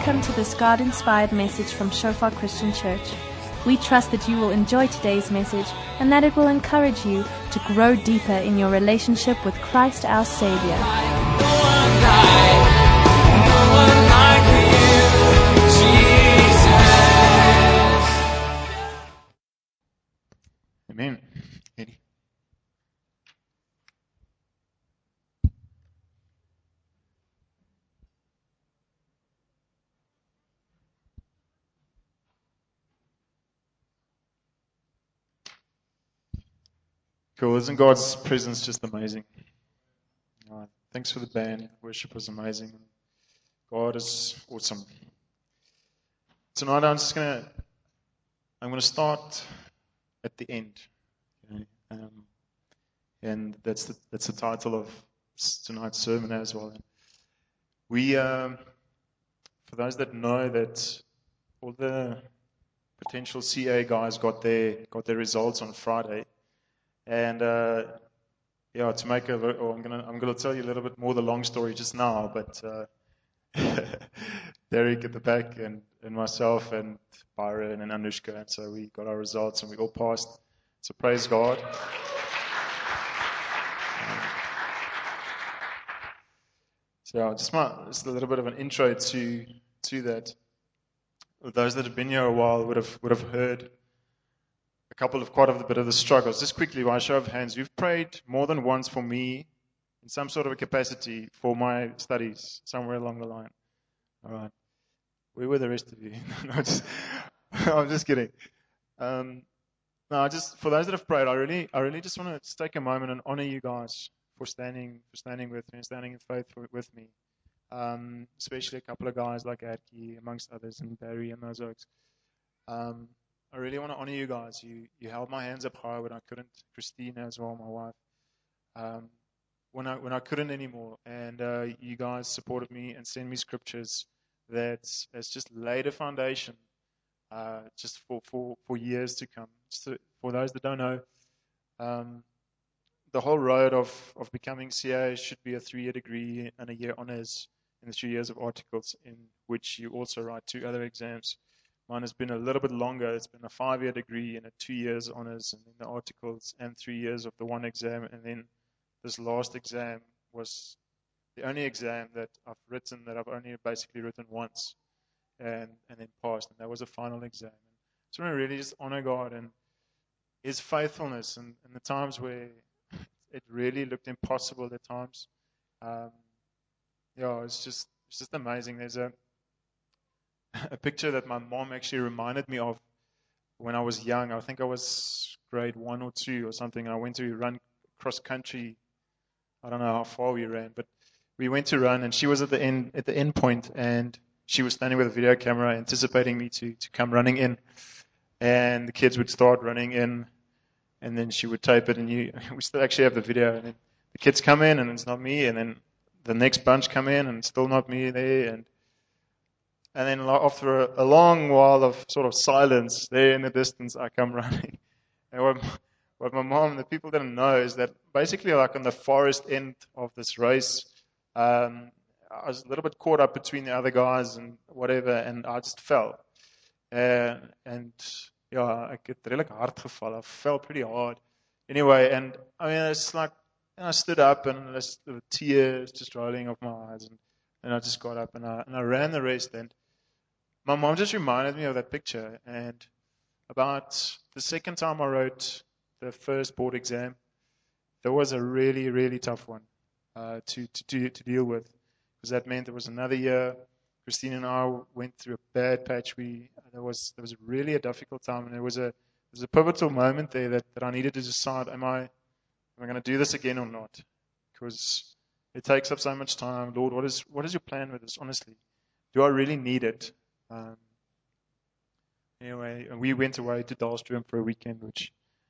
Welcome to this God-inspired message from Shofar Christian Church. We trust that you will enjoy today's message and that it will encourage you to grow deeper in your relationship with Christ our Savior. Amen. Eddie. Cool. Isn't God's presence just amazing? Thanks for the band. Worship was amazing. God is awesome. Tonight I'm gonna start at the end. Okay? And that's the title of tonight's sermon as well. We, for those that know that all the potential CA guys got their results on Friday, and to make I'm gonna tell you a little bit more the long story just now, but Derek at the back and myself and Byron and Anushka, and so we got our results and we all passed. So praise God. So just a little bit of an intro to that. Those that have been here a while would have heard quite a bit of the struggles. Just quickly, by a show of hands, you've prayed more than once for me in some sort of a capacity for my studies somewhere along the line. All right. Where were the rest of you? I'm just kidding. Just for those that have prayed, I really just want to take a moment and honor you guys for standing with me and standing in faith with me. Especially a couple of guys like Adke, amongst others, and Barry and those oaks. I really want to honor you guys. You held my hands up high when I couldn't. Christina as well, my wife. When I couldn't anymore, and you guys supported me and sent me scriptures that has just laid a foundation, just for years to come. So for those that don't know, the whole road of becoming CA should be a 3-year degree and a year honors in the 3 years of articles, in which you also write 2 other exams. Mine has been a little bit longer. It's been a 5-year degree and a 2 years honors, and then the articles and 3 years of the one exam. And then this last exam was the only exam that I've written that I've only basically written once and then passed. And that was a final exam. So I really just honor God and His faithfulness and the times where it really looked impossible at times. It's just amazing. There's a picture that my mom actually reminded me of when I was young. I think I was grade 1 or 2 or something. I went to run cross country. I don't know how far we ran, but we went to run, and she was at the end point, and she was standing with a video camera anticipating me to come running in. And the kids would start running in, and then she would tape it, and we still actually have the video. And then the kids come in, and it's not me, and then the next bunch come in, and it's still not me there, and then after a long while of sort of silence, there in the distance, I come running. And what my mom and the people didn't know is that basically, like on the forest end of this race, I was a little bit caught up between the other guys and whatever, and I just fell. I get really hard geval. I fell pretty hard. Anyway, and I mean, it's like, I stood up, and there's the tears just rolling off my eyes, and I just got up, and I ran the rest. And my mom just reminded me of that picture. And about the second time I wrote the first board exam, that was a really, really tough one to deal with, because that meant there was another year. Christine and I went through a bad patch. There was really a difficult time, and there was a pivotal moment there that I needed to decide: am I going to do this again or not? Because it takes up so much time. Lord, what is your plan with this? Honestly, do I really need it? Anyway, we went away to Dahlstrom for a weekend, which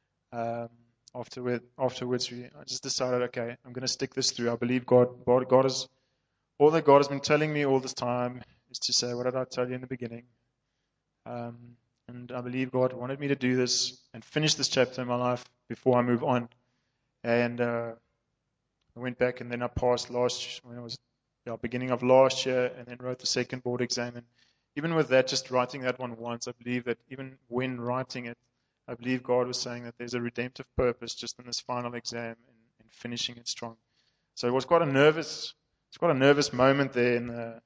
afterwards I just decided, okay, I'm going to stick this through. I believe God is all that God has been telling me all this time is to say, what did I tell you in the beginning? And I believe God wanted me to do this and finish this chapter in my life before I move on. And I went back, and then I passed when it was beginning of last year, and then wrote the second board exam. And even with that, just writing that one once, I believe that even when writing it, I believe God was saying that there's a redemptive purpose just in this final exam and finishing it strong. So it was quite a nervous moment there. And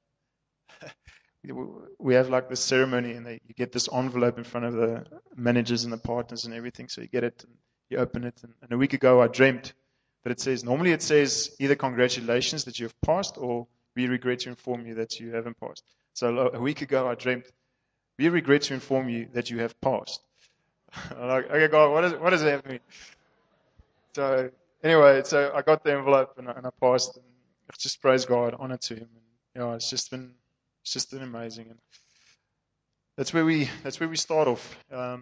we have like this ceremony, and you get this envelope in front of the managers and the partners and everything. So you get it, and you open it. And a week ago, I dreamt that normally it says either congratulations that you have passed, or we regret to inform you that you haven't passed. So a week ago, I dreamt, we regret to inform you that you have passed. I'm like, okay, God, what does that mean? So anyway, so I got the envelope and I passed, and I just praise God, honor to Him. And, it's just been amazing. And that's where we start off.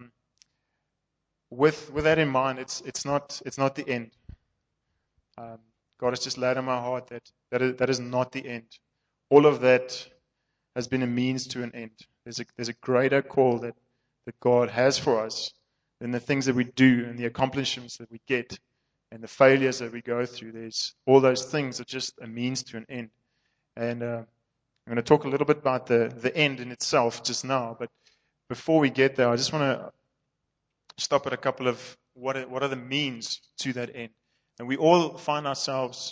With that in mind, it's not the end. God has just laid on my heart that is not the end. All of that has been a means to an end. There's a greater call that God has for us than the things that we do and the accomplishments that we get and the failures that we go through. There's all those things are just a means to an end. And I'm going to talk a little bit about the end in itself just now. But before we get there, I just want to stop at a couple of what are the means to that end. And we all find ourselves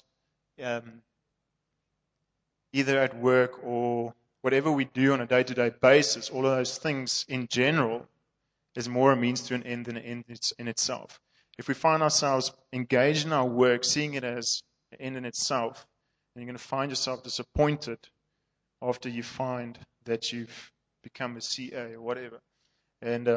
either at work or whatever we do on a day-to-day basis, all of those things in general is more a means to an end than an end in itself. If we find ourselves engaged in our work, seeing it as an end in itself, then you're going to find yourself disappointed after you find that you've become a CA or whatever. And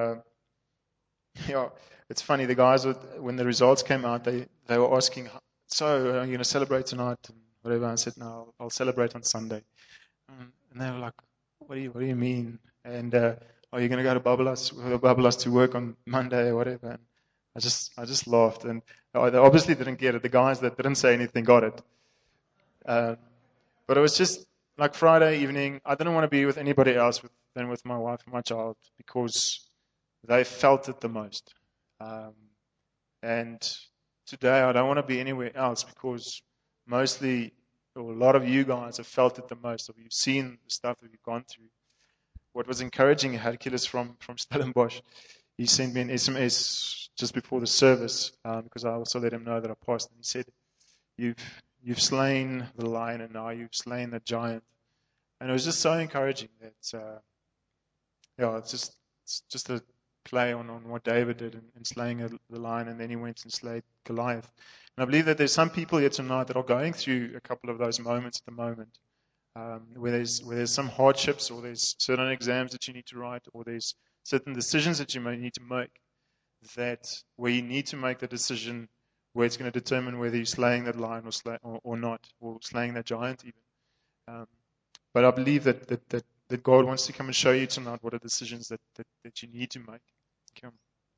it's funny, the guys, when the results came out, they were asking, so are you going to celebrate tonight? And whatever. I said, no, I'll celebrate on Sunday. And they were like, what do you mean? And are you going to go to Babylus to work on Monday or whatever? And I just laughed. And they obviously didn't get it. The guys that didn't say anything got it. But it was just like Friday evening. I didn't want to be with anybody else than with my wife and my child, because they felt it the most. And today I don't want to be anywhere else, because mostly, or a lot of you guys have felt it the most, or you've seen the stuff that we've gone through. What was encouraging, Hercules from Stellenbosch, he sent me an SMS just before the service, because I also let him know that I passed. And he said, you've slain the lion, and now you've slain the giant. And it was just so encouraging that, it's just a play on what David did in slaying the lion, and then he went and slayed Goliath. And I believe that there's some people here tonight that are going through a couple of those moments at the moment, where there's some hardships, or there's certain exams that you need to write, or there's certain decisions that you may need to make, where you need to make the decision where it's going to determine whether you're slaying that lion or not, or slaying that giant even. But I believe that God wants to come and show you tonight what are decisions that you need to make. Okay.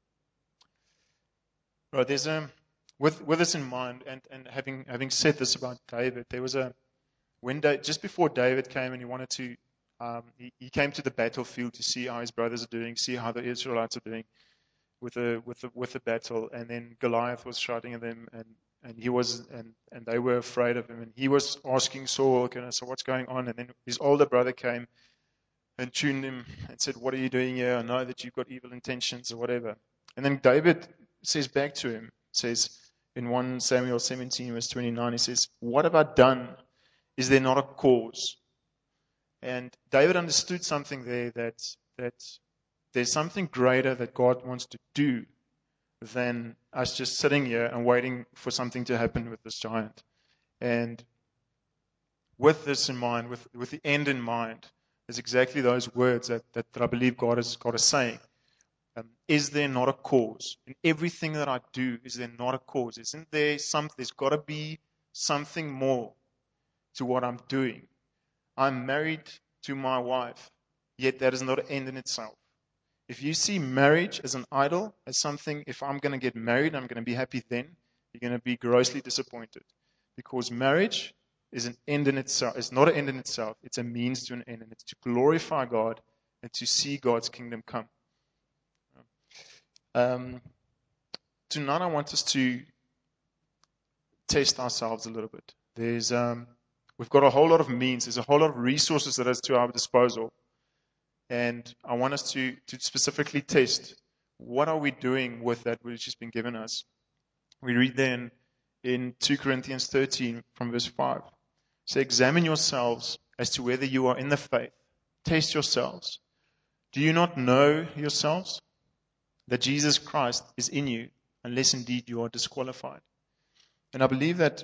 Right, there's with this in mind, and having said this about David, there was just before David came and he wanted to, he came to the battlefield to see how his brothers are doing, see how the Israelites are doing with the battle, and then Goliath was shouting at them, and he was and they were afraid of him, and he was asking Saul, okay, so what's going on? And then his older brother came and tuned him and said, what are you doing here? I know that you've got evil intentions or whatever. And then David says back to him, says in 1 Samuel 17 verse 29, he says, what have I done? Is there not a cause? And David understood something there, that there's something greater that God wants to do than us just sitting here and waiting for something to happen with this giant. And with this in mind, with the end in mind, is exactly those words that I believe God is saying. Is there not a cause? In everything that I do, is there not a cause? Isn't there something? There's got to be something more to what I'm doing. I'm married to my wife, yet that is not an end in itself. If you see marriage as an idol, as something, if I'm going to get married, I'm going to be happy then, you're going to be grossly disappointed. Because marriage is an end in itself. It's not an end in itself. It's a means to an end. And it's to glorify God and to see God's kingdom come. Tonight I want us to test ourselves a little bit. We've got a whole lot of means. There's a whole lot of resources that is to our disposal. And I want us to specifically test, what are we doing with that which has been given us? We read then in 2 Corinthians 13 from verse 5. So examine yourselves as to whether you are in the faith. Test yourselves. Do you not know yourselves that Jesus Christ is in you, unless indeed you are disqualified? And I believe that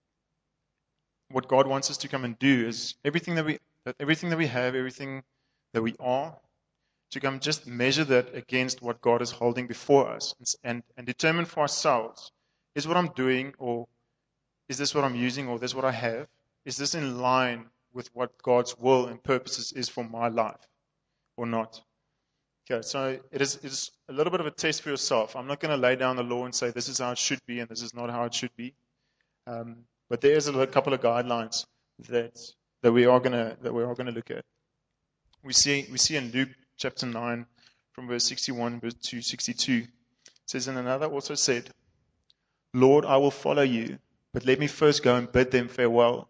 what God wants us to come and do is everything that we have, everything that we are, to come just measure that against what God is holding before us and determine for ourselves, is what I'm doing, or is this what I'm using, or this what I have? Is this in line with what God's will and purposes is for my life or not? Okay, so it is a little bit of a test for yourself. I'm not going to lay down the law and say this is how it should be and this is not how it should be. But there is a couple of guidelines that we are going to look at. We see in Luke chapter 9 from verse 61 to 62. It says, and another also said, Lord, I will follow you, but let me first go and bid them farewell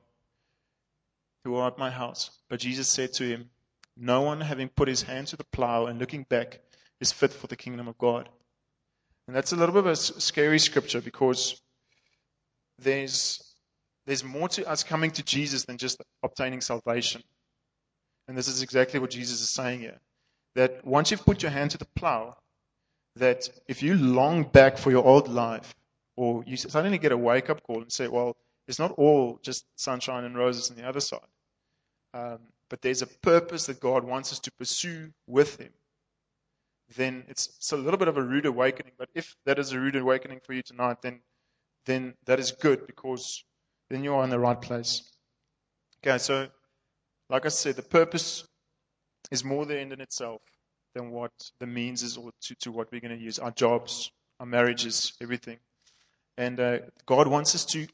who are at my house. But Jesus said to him, no one having put his hand to the plow and looking back is fit for the kingdom of God. And that's a little bit of a scary scripture, because there's more to us coming to Jesus than just obtaining salvation. And this is exactly what Jesus is saying here. That once you've put your hand to the plow, that if you long back for your old life, or you suddenly get a wake-up call and say, well, it's not all just sunshine and roses on the other side. But there's a purpose that God wants us to pursue with Him. Then it's a little bit of a rude awakening. But if that is a rude awakening for you tonight, then that is good, because then you are in the right place. Okay, so like I said, the purpose is more the end in itself than what the means is, or to what we're going to use. Our jobs, our marriages, everything. And God wants us to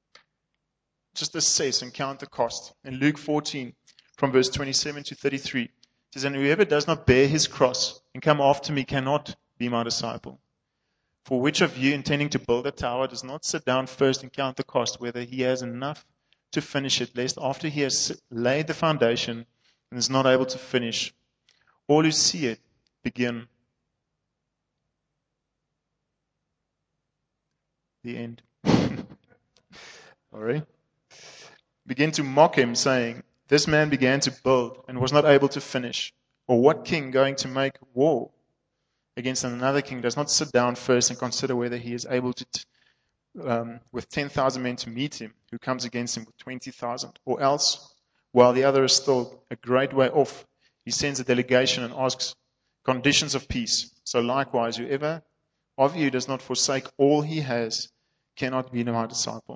just assess and count the cost. In Luke 14, from verse 27 to 33, it says, and whoever does not bear his cross and come after me cannot be my disciple. For which of you, intending to build a tower, does not sit down first and count the cost, whether he has enough to finish it, lest after he has laid the foundation and is not able to finish, all who see it begin. The end. All right. Begin to mock him, saying, this man began to build and was not able to finish. Or what king going to make war against another king does not sit down first and consider whether he is able to, with 10,000 men to meet him, who comes against him with 20,000? Or else, while the other is still a great way off, he sends a delegation and asks conditions of peace. So likewise, whoever of you does not forsake all he has cannot be my disciple.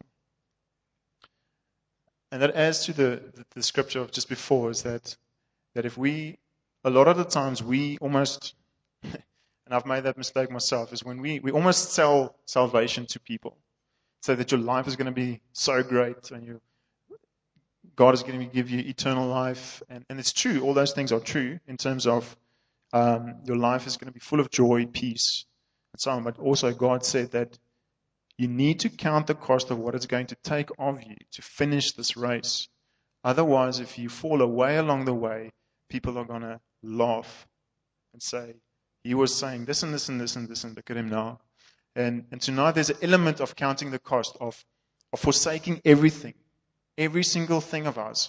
And that adds to the scripture of just before, is that if we, a lot of the times we almost, and I've made that mistake myself, is when we almost sell salvation to people. So that your life is going to be so great, and God is going to give you eternal life. And it's true, all those things are true in terms of your life is going to be full of joy, peace, and so on. But also God said that you need to count the cost of what it's going to take of you to finish this race. Otherwise, if you fall away along the way, people are going to laugh and say, he was saying this and this and this and this, and look at him now. And tonight there's an element of counting the cost of forsaking everything, every single thing of ours,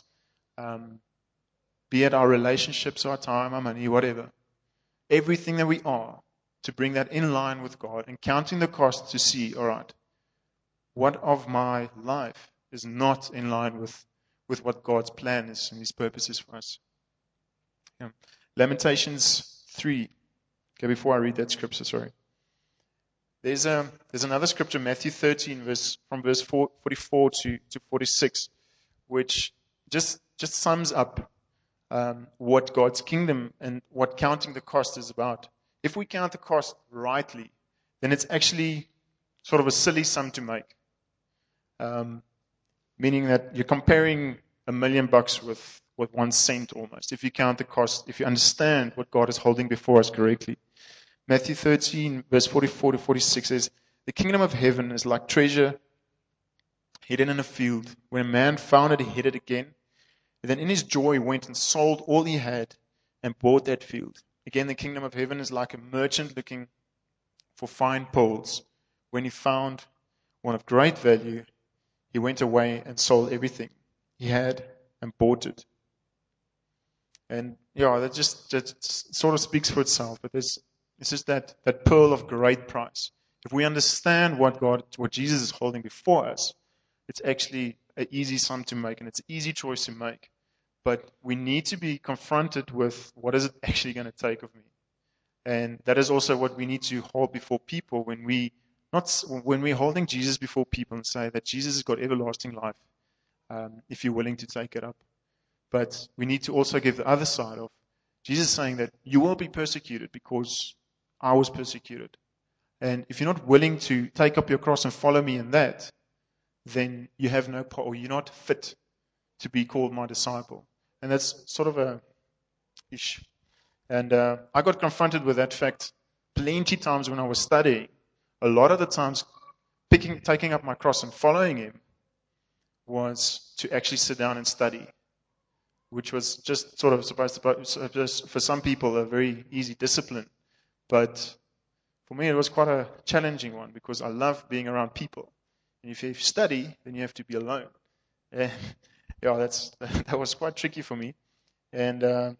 be it our relationships, our time, our money, whatever. Everything that we are, to bring that in line with God, and counting the cost to see, all right, what of my life is not in line with what God's plan is and His purposes for us. Yeah. Lamentations 3. Okay, before I read that scripture, sorry. There's another scripture, Matthew 13, from verse 44 to 46, which just sums up what God's kingdom and what counting the cost is about. If we count the cost rightly, then it's actually sort of a silly sum to make. Meaning that you're comparing $1 million with 1 cent almost. If you count the cost, if you understand what God is holding before us correctly. Matthew 13, verse 44 to 46 says, the kingdom of heaven is like treasure hidden in a field. When a man found it, he hid it again. And then in his joy went and sold all he had and bought that field. Again, the kingdom of heaven is like a merchant looking for fine pearls. When he found one of great value, he went away and sold everything he had and bought it. And that sort of speaks for itself. But it's just that pearl of great price. If we understand what Jesus is holding before us, it's actually an easy sum to make, and it's an easy choice to make. But we need to be confronted with what is it actually going to take of me. And that is also what we need to hold before people when we're holding Jesus before people and say that Jesus has got everlasting life, if you're willing to take it up. But we need to also give the other side of Jesus saying that you will be persecuted because I was persecuted. And if you're not willing to take up your cross and follow me in that, then you have no part, or you're not fit to be called my disciple. And that's sort of a ish. And I got confronted with that fact plenty times when I was studying. A lot of the times, taking up my cross and following him was to actually sit down and study, which was just sort of supposed to, for some people, a very easy discipline. But for me, it was quite a challenging one because I love being around people. And if you study, then you have to be alone. And that was quite tricky for me. And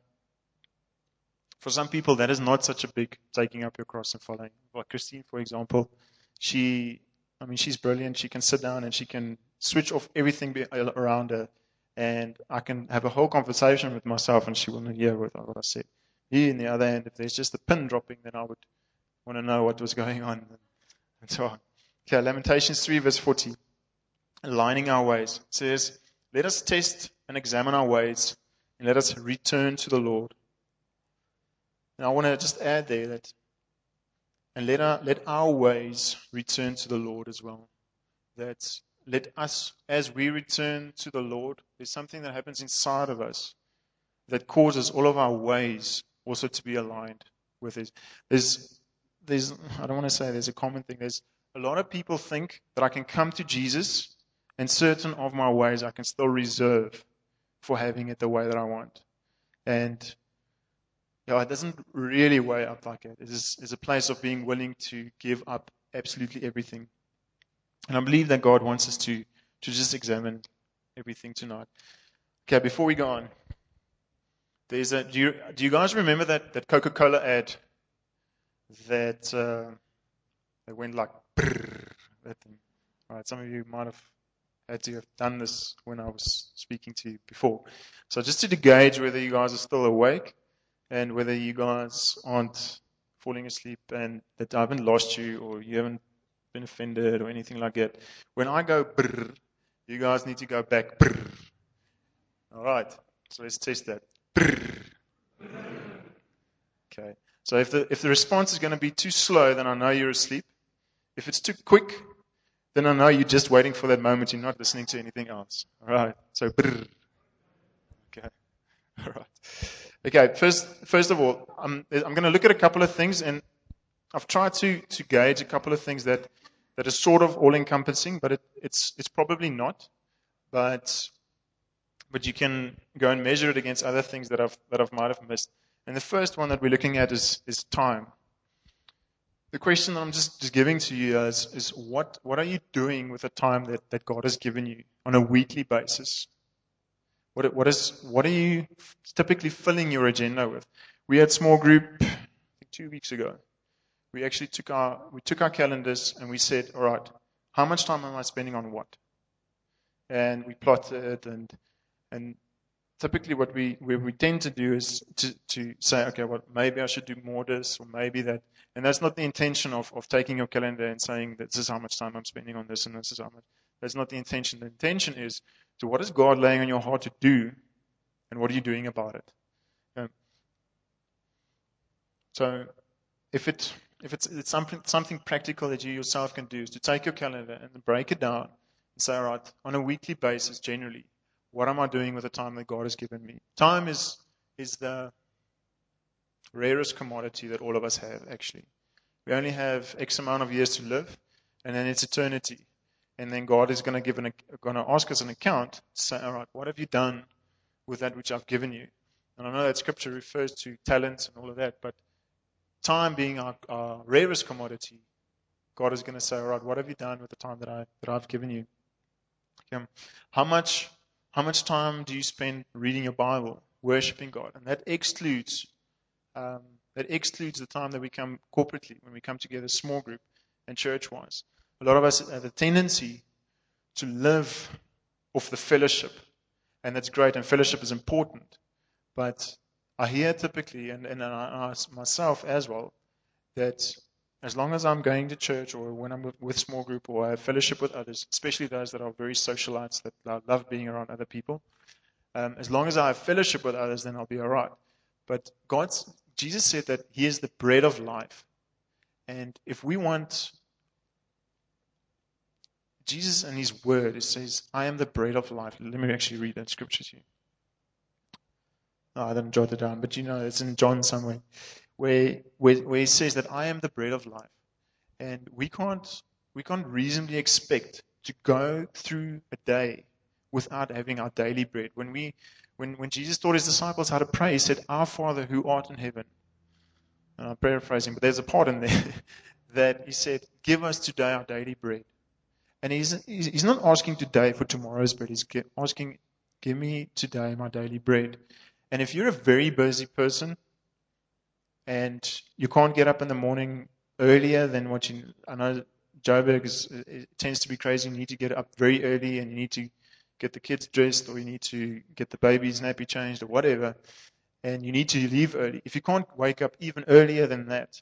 for some people, that is not such a big taking up your cross and following. Like Christine, for example, she's brilliant. She can sit down and she can switch off everything around her. And I can have a whole conversation with myself and she will not hear what I said. Here, on the other hand, if there's just a pin dropping, then I would want to know what was going on and so on. Okay, Lamentations 3 verse 40. Aligning our ways. It says, let us test and examine our ways and let us return to the Lord. And I want to just add there that, and let our ways return to the Lord as well. That let us, as we return to the Lord, there's something that happens inside of us that causes all of our ways also to be aligned with His. There's I don't want to say there's a common thing. There's a lot of people think that I can come to Jesus and certain of my ways I can still reserve for having it the way that I want. And it doesn't really weigh up like that. It's a place of being willing to give up absolutely everything. And I believe that God wants us to just examine everything tonight. Okay, before we go on, do you guys remember that Coca-Cola ad that went like brrr, that thing? All right, some of you might have had to have done this when I was speaking to you before. So just to gauge whether you guys are still awake and whether you guys aren't falling asleep and that I haven't lost you or you haven't been offended or anything like that. When I go brrr, you guys need to go back brrr. All right, so let's test that. Brrr. Okay, so if the response is going to be too slow, then I know you're asleep. If it's too quick, then I know you're just waiting for that moment. You're not listening to anything else. All right, so brrr. Okay, all right. Okay, first of all, I'm going to look at a couple of things, and I've tried to gauge a couple of things that are sort of all-encompassing, but it's probably not. But you can go and measure it against other things that I might have missed. And the first one that we're looking at is time. The question that I'm just giving to you is what are you doing with the time that God has given you on a weekly basis? What are you typically filling your agenda with? We had small group, I think 2 weeks ago. We actually took our calendars and we said, all right, how much time am I spending on what? And we plotted and typically what we tend to do is to say, okay, well, maybe I should do more this or maybe that. And that's not the intention of taking your calendar and saying that this is how much time I'm spending on this and this is how much. That's not the intention. The intention is to what is God laying on your heart to do and what are you doing about it? So if it's something practical that you yourself can do is to take your calendar and break it down and say, all right, on a weekly basis, generally, what am I doing with the time that God has given me? Time is the rarest commodity that all of us have, actually. We only have X amount of years to live, and then it's eternity. And then God is going to ask us an account, say, all right, what have you done with that which I've given you? And I know that scripture refers to talents and all of that, but time being our rarest commodity, God is going to say, all right, what have you done with the time that I've given you? How much time do you spend reading your Bible, worshiping God? And that excludes the time that we come corporately, when we come together, small group and church-wise. A lot of us have a tendency to live off the fellowship, and that's great, and fellowship is important. But I hear typically, and I myself as well, that as long as I'm going to church or when I'm with small group or I have fellowship with others, especially those that are very socialites, that love being around other people, as long as I have fellowship with others, then I'll be all right. But Jesus said that He is the bread of life. And if we want Jesus and His word, it says, I am the bread of life. Let me actually read that scripture to you. I didn't jot it down, but it's in John somewhere, where He says that I am the bread of life. And we can't reasonably expect to go through a day without having our daily bread. When Jesus taught His disciples how to pray, He said, Our Father who art in heaven. And I'm paraphrasing, but there's a part in there that He said, give us today our daily bread. And He's not asking today for tomorrow's bread. He's asking, give me today my daily bread. And if you're a very busy person and you can't get up in the morning earlier than what I know Joburg tends to be crazy. You need to get up very early and you need to get the kids dressed or you need to get the baby's nappy changed or whatever. And you need to leave early. If you can't wake up even earlier than that,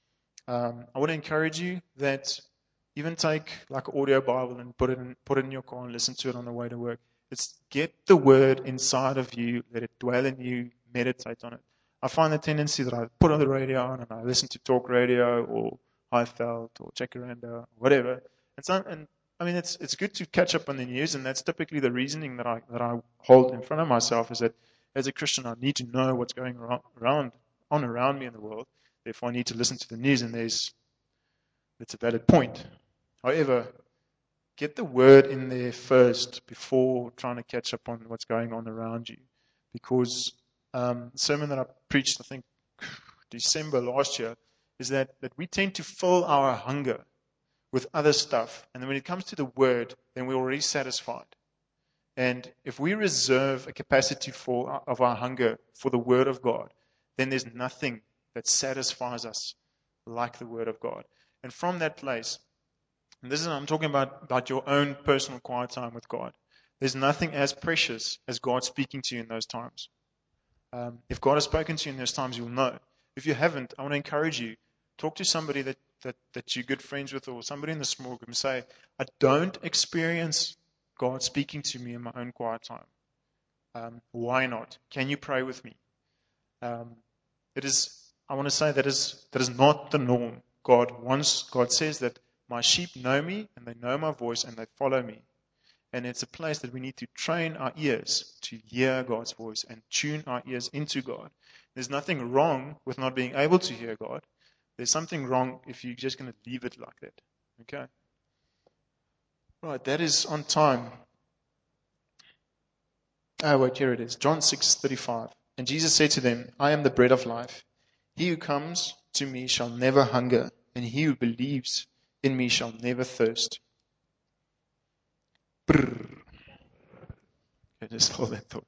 I want to encourage you that even take like an audio Bible and put it in your car and listen to it on the way to work. It's get the word inside of you, let it dwell in you, meditate on it. I find the tendency that I put on the radio on and I listen to talk radio or Highveld or Jacaranda or whatever. And it's good to catch up on the news, and that's typically the reasoning that I hold in front of myself is that as a Christian I need to know what's going around me in the world. Therefore I need to listen to the news, and it's a valid point. However, get the word in there first before trying to catch up on what's going on around you. Because the sermon that I preached, I think, December last year, is that we tend to fill our hunger with other stuff. And then when it comes to the word, then we're already satisfied. And if we reserve a capacity of our hunger for the word of God, then there's nothing that satisfies us like the word of God. And from that place, and I'm talking about your own personal quiet time with God. There's nothing as precious as God speaking to you in those times. If God has spoken to you in those times, you'll know. If you haven't, I want to encourage you. Talk to somebody that you're good friends with or somebody in the small group and say, I don't experience God speaking to me in my own quiet time. Why not? Can you pray with me? I want to say that is not the norm. God says that my sheep know me and they know my voice and they follow me. And it's a place that we need to train our ears to hear God's voice and tune our ears into God. There's nothing wrong with not being able to hear God. There's something wrong if you're just going to leave it like that. Okay? Right, that is on time. Oh, wait, here it is. John 6:35. And Jesus said to them, I am the bread of life. He who comes to me shall never hunger, and he who believes in me shall never thirst. Brrr. Okay, just hold that thought.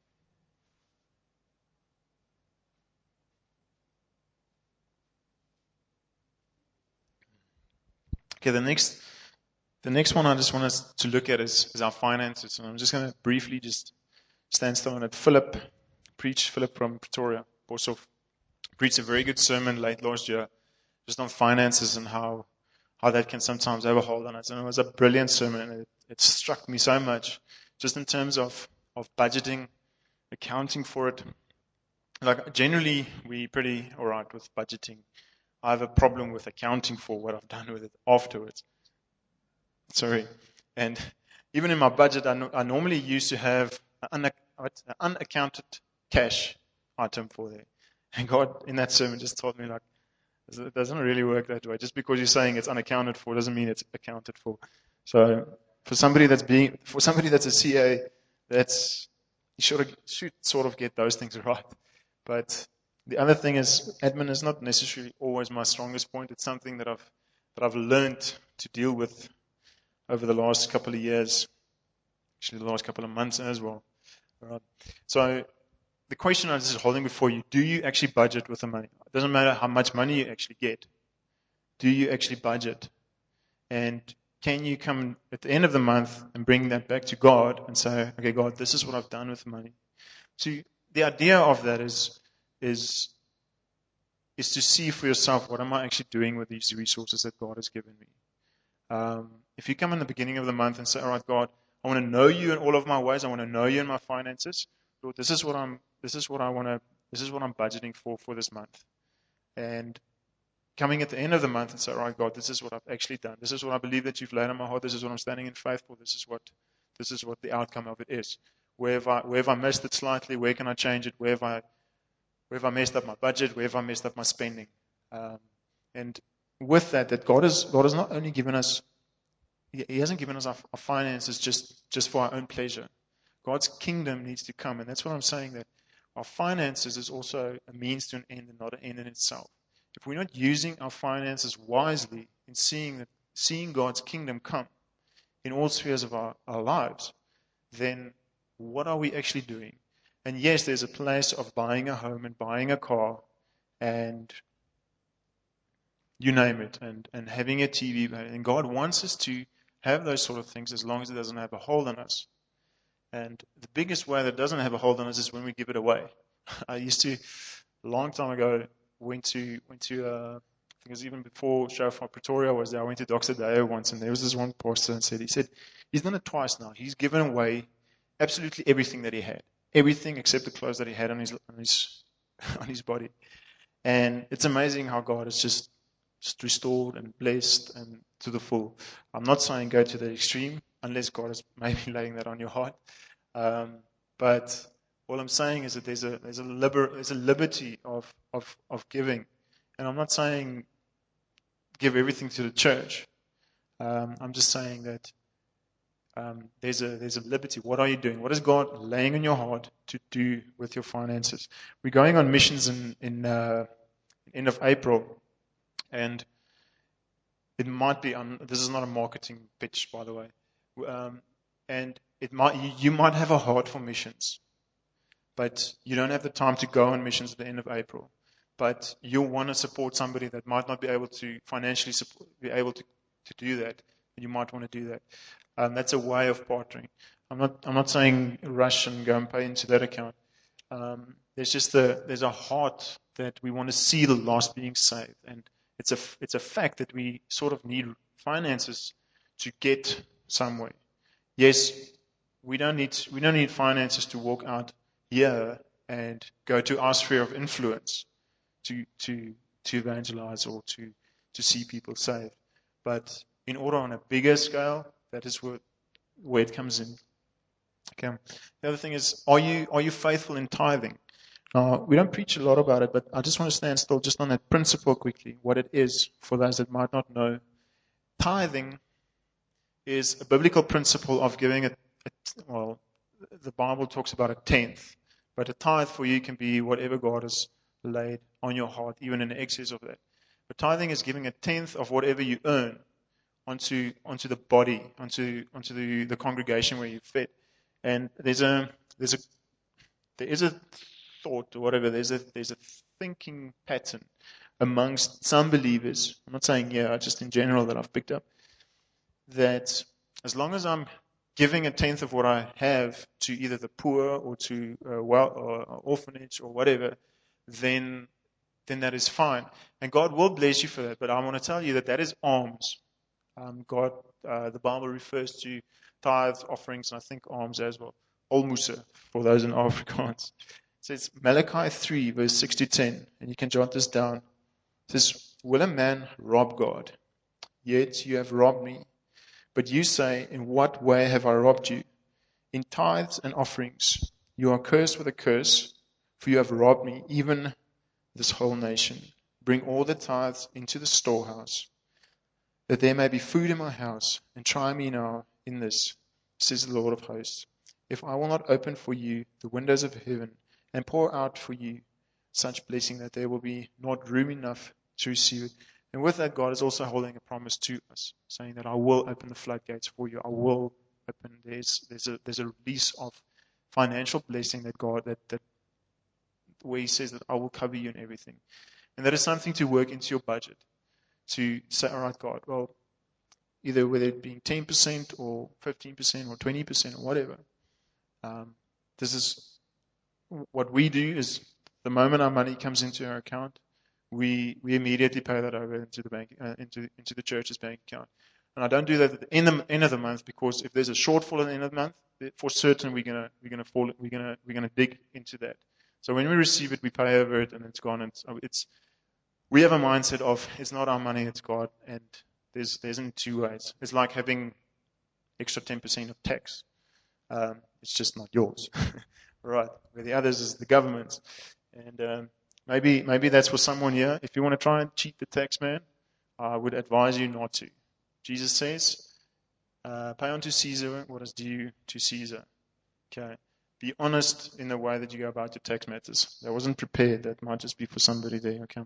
Okay, the next one I just want us to look at is our finances. And I'm just going to briefly just stand still on it. Philip from Pretoria, also preached a very good sermon late last year just on finances and how that can sometimes have a hold on us. And it was a brilliant sermon, and it struck me so much just in terms of budgeting, accounting for it. Like generally, we're pretty all right with budgeting. I have a problem with accounting for what I've done with it afterwards. Sorry. And even in my budget, I normally used to have an unaccounted cash item for there. And God, in that sermon, just told me, like, it doesn't really work that way. Just because you're saying it's unaccounted for doesn't mean it's accounted for. So for somebody that's a CA, that's should sort of get those things right. But the other thing is, admin is not necessarily always my strongest point. It's something that I've learned to deal with over the last couple of years, actually the last couple of months as well. All right. So the question I was just holding before you, do you actually budget with the money? It doesn't matter how much money you actually get. Do you actually budget? And can you come at the end of the month and bring that back to God and say, okay, God, this is what I've done with the money. So the idea of that is to see for yourself, what am I actually doing with these resources that God has given me? If you come in the beginning of the month and say, all right, God, I want to know you in all of my ways. I want to know you in my finances. Lord, this is what I'm budgeting for this month. And coming at the end of the month and say, all right, God, this is what I've actually done. This is what I believe that you've laid on my heart. This is what I'm standing in faith for. This is what the outcome of it is. Where have I missed it slightly? Where can I change it? Where have I messed up my budget? Where have I messed up my spending? And with that God has not only given us, He hasn't given us our finances just for our own pleasure. God's kingdom needs to come. And that's what I'm saying, that our finances is also a means to an end and not an end in itself. If we're not using our finances wisely in seeing God's kingdom come in all spheres of our lives, then what are we actually doing? And yes, there's a place of buying a home and buying a car and you name it, and having a TV. And God wants us to have those sort of things as long as it doesn't have a hold on us. And the biggest way that it doesn't have a hold on us is when we give it away. I used to, a long time ago, went to I think it was even before Shofar Pretoria was there, I went to Dr. Deo once, and there was this one pastor and he said, he's done it twice now. He's given away absolutely everything that he had. Everything except the clothes that he had on his body. And it's amazing how God has just restored and blessed and to the full. I'm not saying go to the extreme, unless God is maybe laying that on your heart. But all I'm saying is that there's a liberty of giving. And I'm not saying give everything to the church. I'm just saying that there's a liberty. What are you doing? What is God laying on your heart to do with your finances? We're going on missions in end of April, and it might be. This is not a marketing pitch, by the way. And you might have a heart for missions, but you don't have the time to go on missions at the end of April. But you'll want to support somebody that might not be able to financially be able to do that. And you might want to do that. That's a way of partnering. I'm not saying rush and go and pay into that account. There's a heart that we want to see the lost being saved, and it's a fact that we sort of need finances to get somewhere. Yes, we don't need finances to walk out here and go to our sphere of influence to evangelize or to see people saved. But in order on a bigger scale, that is where it comes in. Okay. The other thing is, are you faithful in tithing? We don't preach a lot about it, but I just want to stand still just on that principle quickly, what it is for those that might not know. Tithing is a biblical principle of giving the Bible talks about a tenth, but a tithe for you can be whatever God has laid on your heart, even in excess of that. But tithing is giving a tenth of whatever you earn onto the body, onto the congregation where you fit. And there's a thought or whatever. There's a thinking pattern amongst some believers. I'm not saying just in general that I've picked up, that as long as I'm giving a tenth of what I have to either the poor or to or orphanage or whatever, then that is fine. And God will bless you for that. But I want to tell you that is alms. The Bible refers to tithes, offerings, and I think alms as well. Almoesa, for those in Afrikaans. It says Malachi 3, verse 6 to 10, and you can jot this down. It says, will a man rob God? Yet you have robbed me. But you say, in what way have I robbed you? In tithes and offerings. You are cursed with a curse, for you have robbed me, even this whole nation. Bring all the tithes into the storehouse, that there may be food in my house, and try me now in this, says the Lord of hosts. if I will not open for you the windows of heaven and pour out for you such blessing that there will be not room enough to receive it. And with that, God is also holding a promise to us, saying that I will open the floodgates for you. I will open. There's a release of financial blessing that God that where He says that I will cover you in everything, and that is something to work into your budget. To say, all right, God, well, either whether it being 10% or 15% or 20% or whatever. This is what we do. Is the moment our money comes into our account, we immediately pay that over into the bank, into the church's bank account. And I don't do that at the end of the month, because if there's a shortfall at the end of the month, for certain we're gonna dig into that. So when we receive it, we pay over it, and it's gone. And so we have a mindset of it's not our money, it's God, and there's in two ways. It's like having extra 10% of tax. It's just not yours, right? Where the others is the government, and maybe that's for someone here. If you want to try and cheat the tax man, I would advise you not to. Jesus says, "Pay unto Caesar what is due to Caesar." Okay. Be honest in the way that you go about your tax matters. I wasn't prepared. That might just be for somebody there. Okay.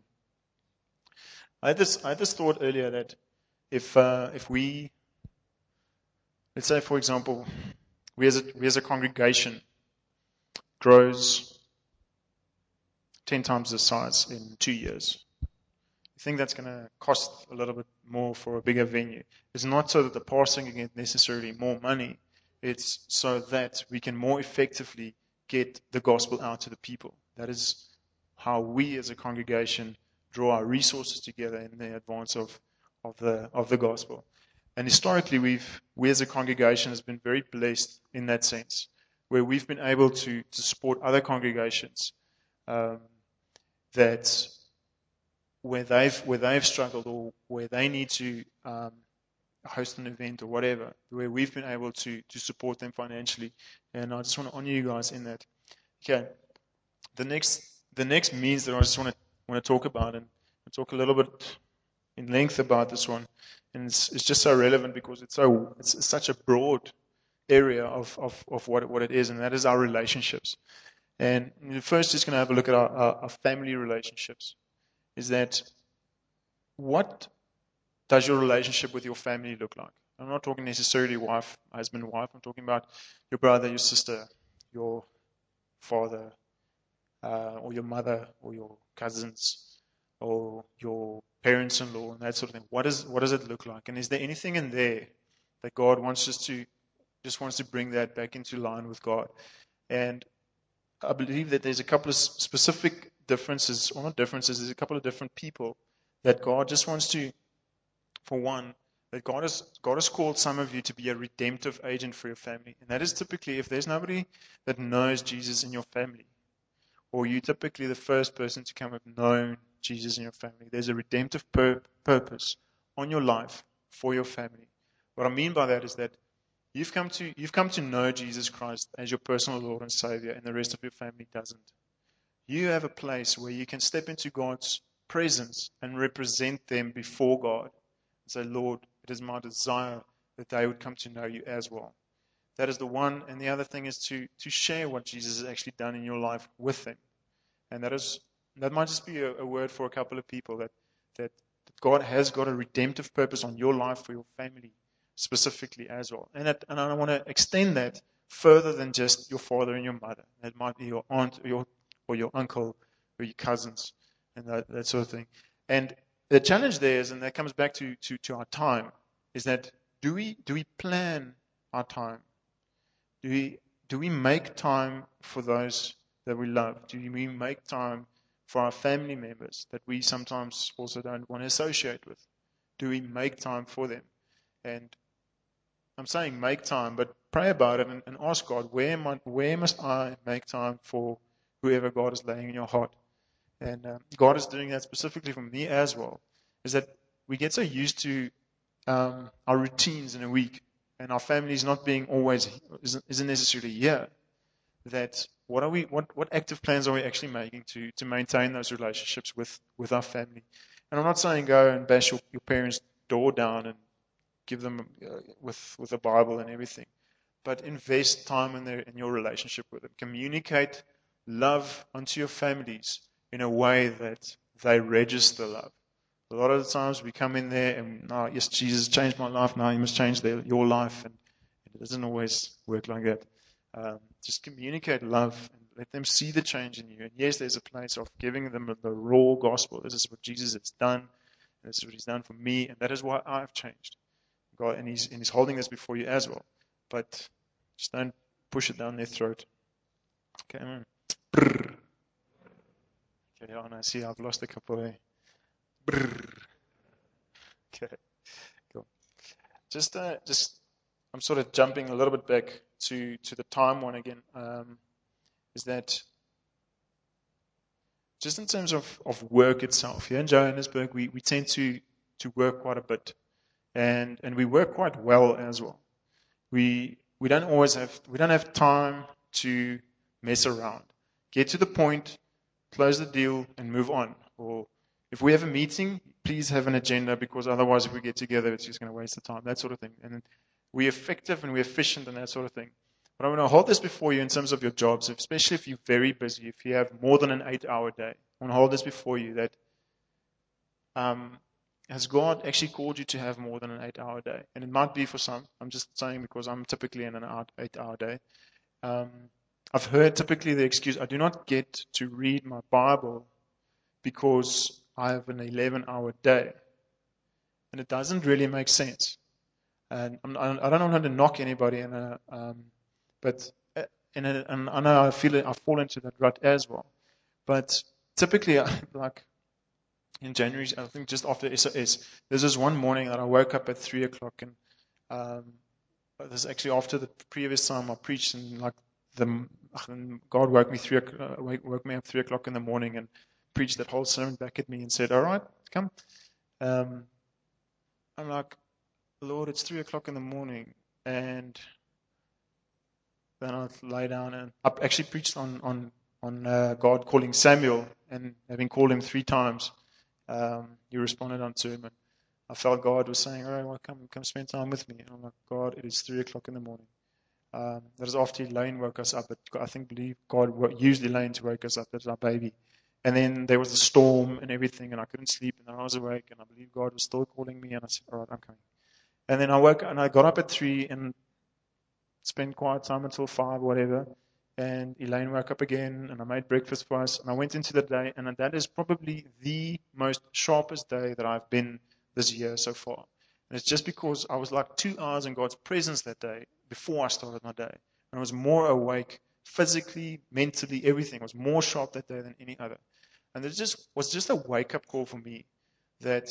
I had this thought earlier that if we, let's say for example, we as a congregation grows 10 times the size in 2 years, I think that's going to cost a little bit more for a bigger venue. It's not so that the pastor can get necessarily more money. It's so that we can more effectively get the gospel out to the people. That is how we as a congregation draw our resources together in the advance of the gospel. And historically, we as a congregation has been very blessed in that sense, where we've been able to support other congregations that where they've struggled, or where they need to host an event or whatever, where we've been able to support them financially. And I just want to honor you guys in that. Okay, the next means that I just want to talk about, and talk a little bit in length about this one, and it's just so relevant because it's such a broad area of what it is, and that is our relationships. And first, just going to have a look at our family relationships. Is that what does your relationship with your family look like? I'm not talking necessarily husband, wife. I'm talking about your brother, your sister, your father, or your mother, or your cousins, or your parents-in-law, and that sort of thing. What does it look like? And is there anything in there that God wants to bring that back into line with God? And I believe that there's a couple of specific differences, or not differences, there's a couple of different people that God just wants to, for one, that God has called some of you to be a redemptive agent for your family. And that is typically if there's nobody that knows Jesus in your family, or you typically the first person to come have known Jesus in your family, there's a redemptive purpose on your life for your family. What I mean by that is that you've come to know Jesus Christ as your personal Lord and Savior, and the rest of your family doesn't. You have a place where you can step into God's presence and represent them before God and say, Lord, it is my desire that they would come to know you as well. That is the one. And the other thing is to share what Jesus has actually done in your life with them. And that might just be a word for a couple of people, that God has got a redemptive purpose on your life for your family specifically as well. And I want to extend that further than just your father and your mother. That might be your aunt or your uncle or your cousins and that sort of thing. And the challenge there is, and that comes back to our time, is that do we plan our time? Do we make time for those that we love? Do we make time for our family members that we sometimes also don't want to associate with? Do we make time for them? And I'm saying make time, but pray about it and ask God, where must I make time for whoever God is laying in your heart? And God is doing that specifically for me as well, is that we get so used to our routines in a week, and our families not being always isn't necessarily here, that what active plans are we actually making to maintain those relationships with our family? And I'm not saying go and bash your parents' door down and give them with a Bible and everything, but invest time in your relationship with them. Communicate love unto your families in a way that they register love. A lot of the times we come in there and, yes, Jesus changed my life, now you must change your life. And it doesn't always work like that. Just communicate love and let them see the change in you. And yes, there's a place of giving them the raw gospel. This is what Jesus has done. This is what He's done for me. And that is why I've changed. God, and He's holding this before you as well. But just don't push it down their throat. Okay, man. Brrr. Okay, and I see I've lost a couple there. Brrr. Okay, cool. Just, I'm sort of jumping a little bit back to the time one again. Is that just in terms of work itself? Here in Johannesburg, we tend to work quite a bit, and we work quite well as well. We don't have time to mess around. Get to the point, close the deal, and move on. Or if we have a meeting, please have an agenda, because otherwise if we get together, it's just going to waste the time, that sort of thing. And we're effective and we're efficient and that sort of thing. But I want to hold this before you in terms of your jobs, especially if you're very busy, if you have more than an 8-hour day. I want to hold this before you that has God actually called you to have more than an 8-hour day? And it might be for some. I'm just saying because I'm typically in an 8-hour day. I've heard typically the excuse, I do not get to read my Bible because I have an 11-hour day. And it doesn't really make sense. And I don't want to knock anybody, but I know I fall into that rut as well. But typically, like in January, I think just after SOS, there's this one morning that I woke up at 3 o'clock, and this is actually after the previous time I preached, and like God woke me up 3 o'clock in the morning and preached that whole sermon back at me and said, "All right, come." I'm like, "Lord, it's 3 o'clock in the morning," and then I lay down and I actually preached on God calling Samuel, and having called him 3 times, he responded unto him, and I felt God was saying, "All right, well, come spend time with me." And I'm like, "God, it is 3 o'clock in the morning." That is after Elaine woke us up. But I believe God used Elaine to wake us up. That's our baby. And then there was a storm and everything, and I couldn't sleep, and I was awake, and I believe God was still calling me, and I said, "All right, I'm coming." And then I woke and I got up at 3 and spent quiet time until 5 or whatever. And Elaine woke up again, and I made breakfast for us, and I went into the day, and that is probably the most sharpest day that I've been this year so far. And it's just because I was like 2 hours in God's presence that day before I started my day. And I was more awake physically, mentally, everything. I was more sharp that day than any other. And it was just a wake-up call for me that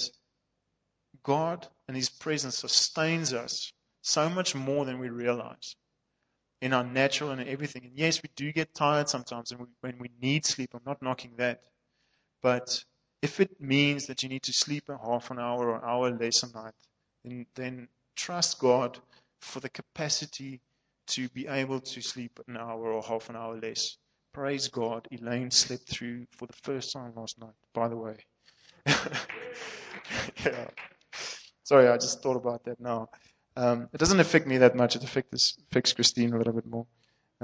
God and His presence sustains us so much more than we realize in our natural and in everything. And yes, we do get tired sometimes, and when we need sleep, I'm not knocking that. But if it means that you need to sleep a half an hour or an hour less a night, then trust God for the capacity to be able to sleep an hour or half an hour less. Praise God, Elaine slept through for the first time last night, by the way. Yeah. Sorry, I just thought about that now. It doesn't affect me that much. It affects Christine a little bit more.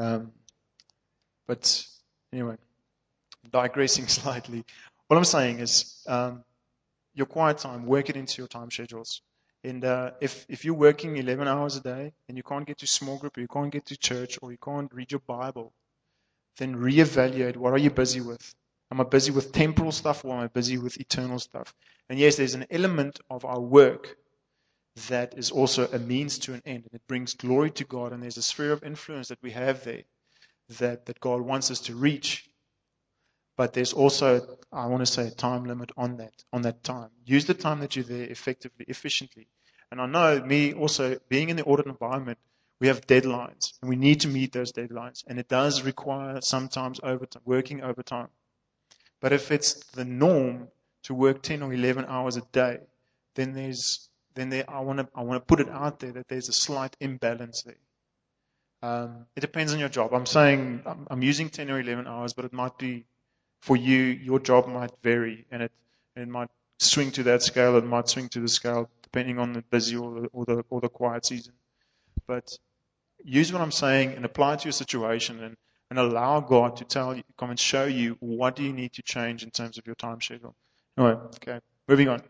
But anyway, digressing slightly. What I'm saying is, your quiet time, work it into your time schedules. And if you're working 11 hours a day and you can't get to small group, or you can't get to church, or you can't read your Bible, then reevaluate, what are you busy with? Am I busy with temporal stuff, or am I busy with eternal stuff? And yes, there's an element of our work that is also a means to an end, and it brings glory to God, and there's a sphere of influence that we have there that God wants us to reach. But there's also, I want to say, a time limit on that time. Use the time that you're there effectively, efficiently. And I know, me also, being in the audit environment, we have deadlines, and we need to meet those deadlines. And it does require sometimes working overtime. But if it's the norm to work 10 or 11 hours a day, then I want to put it out there that there's a slight imbalance there. It depends on your job. I'm saying I'm using 10 or 11 hours, but it might be, for you, your job might vary, and it might swing to that scale. It might swing to the scale depending on the busy or the quiet season. But use what I'm saying and apply it to your situation and allow God to tell you, come and show you what do you need to change in terms of your time schedule. Anyway, okay, moving on.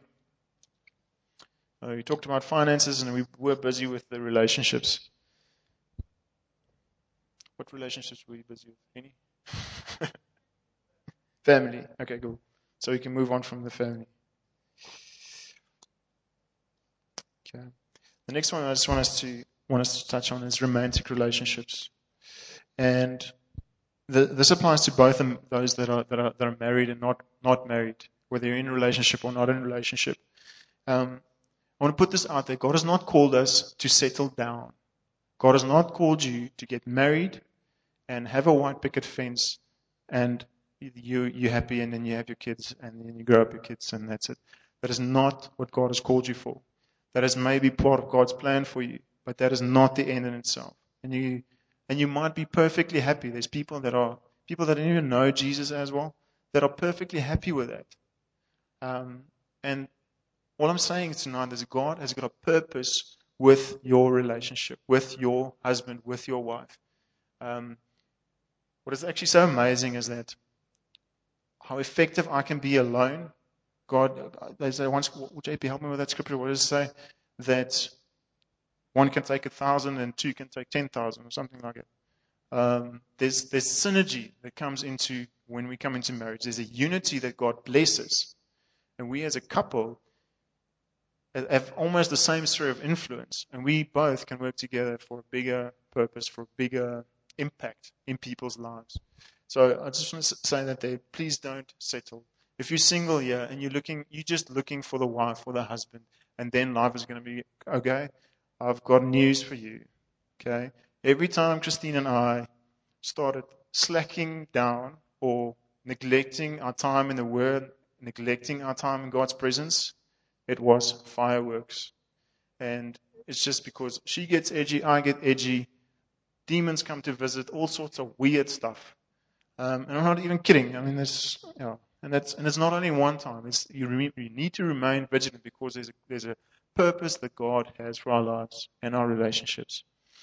We talked about finances and we were busy with the relationships. What relationships were you busy with? Any? Family. Okay, cool. So we can move on from the family. Okay. The next one I just want us to touch on is romantic relationships, and this applies to both those that are married and not married, whether you're in a relationship or not in a relationship. I want to put this out there. God has not called us to settle down. God has not called you to get married and have a white picket fence and you're happy and then you have your kids and then you grow up your kids and that's it. That is not what God has called you for. That is maybe part of God's plan for you, but that is not the end in itself. And you might be perfectly happy. There's people that don't even know Jesus as well, that are perfectly happy with that. And all I'm saying tonight is God has got a purpose with your relationship, with your husband, with your wife. What is actually so amazing is that how effective I can be alone. God, they say once, JP, help me with that scripture. What does it say? That one can take 1,000 and two can take 10,000 or something like it. There's synergy that comes into when we come into marriage. There's a unity that God blesses. And we as a couple have almost the same sphere of influence. And we both can work together for a bigger purpose, for a bigger impact in people's lives. So I just want to say that there, please don't settle. If you're single here and you're just looking for the wife or the husband, and then life is going to be okay, I've got news for you. Okay? Every time Christine and I started slacking down or neglecting our time in the Word, neglecting our time in God's presence, it was fireworks. And it's just because she gets edgy, I get edgy, demons come to visit, all sorts of weird stuff. And I'm not even kidding. I mean, and it's not only one time. You need to remain vigilant because there's a purpose that God has for our lives and our relationships.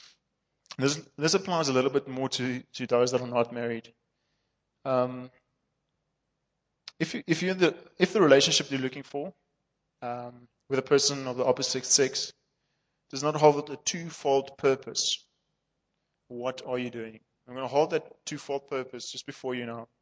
This applies a little bit more to those that are not married. If the relationship you're looking for with a person of the opposite sex does not hold a twofold purpose, what are you doing? I'm going to hold that twofold purpose just before you now.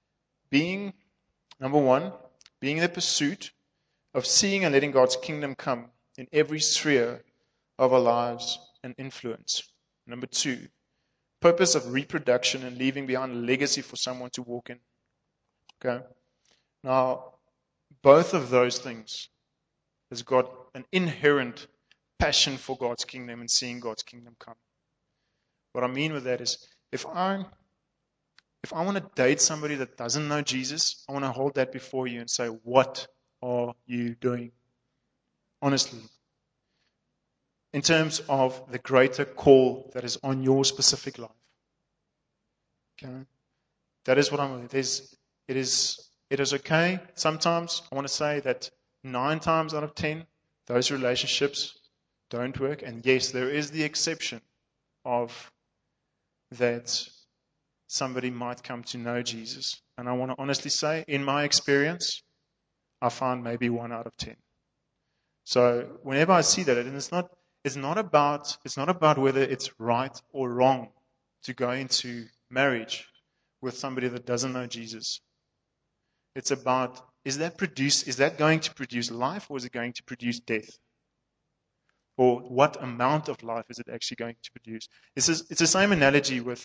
Number one, being in the pursuit of seeing and letting God's kingdom come in every sphere of our lives and influence. Number two, purpose of reproduction and leaving behind a legacy for someone to walk in. Okay? Now, both of those things has got an inherent passion for God's kingdom and seeing God's kingdom come. What I mean with that is, if I want to date somebody that doesn't know Jesus, I want to hold that before you and say, what are you doing? Honestly. In terms of the greater call that is on your specific life. Okay? That is what I'm with. It is okay. Sometimes I want to say that 9 times out of 10, those relationships don't work. And yes, there is the exception of that somebody might come to know Jesus. And I want to honestly say, in my experience, I found maybe 1 out of 10. So whenever I see that, and it's not about whether it's right or wrong to go into marriage with somebody that doesn't know Jesus. It's about, is that going to produce life or is it going to produce death? Or what amount of life is it actually going to produce? It's the same analogy with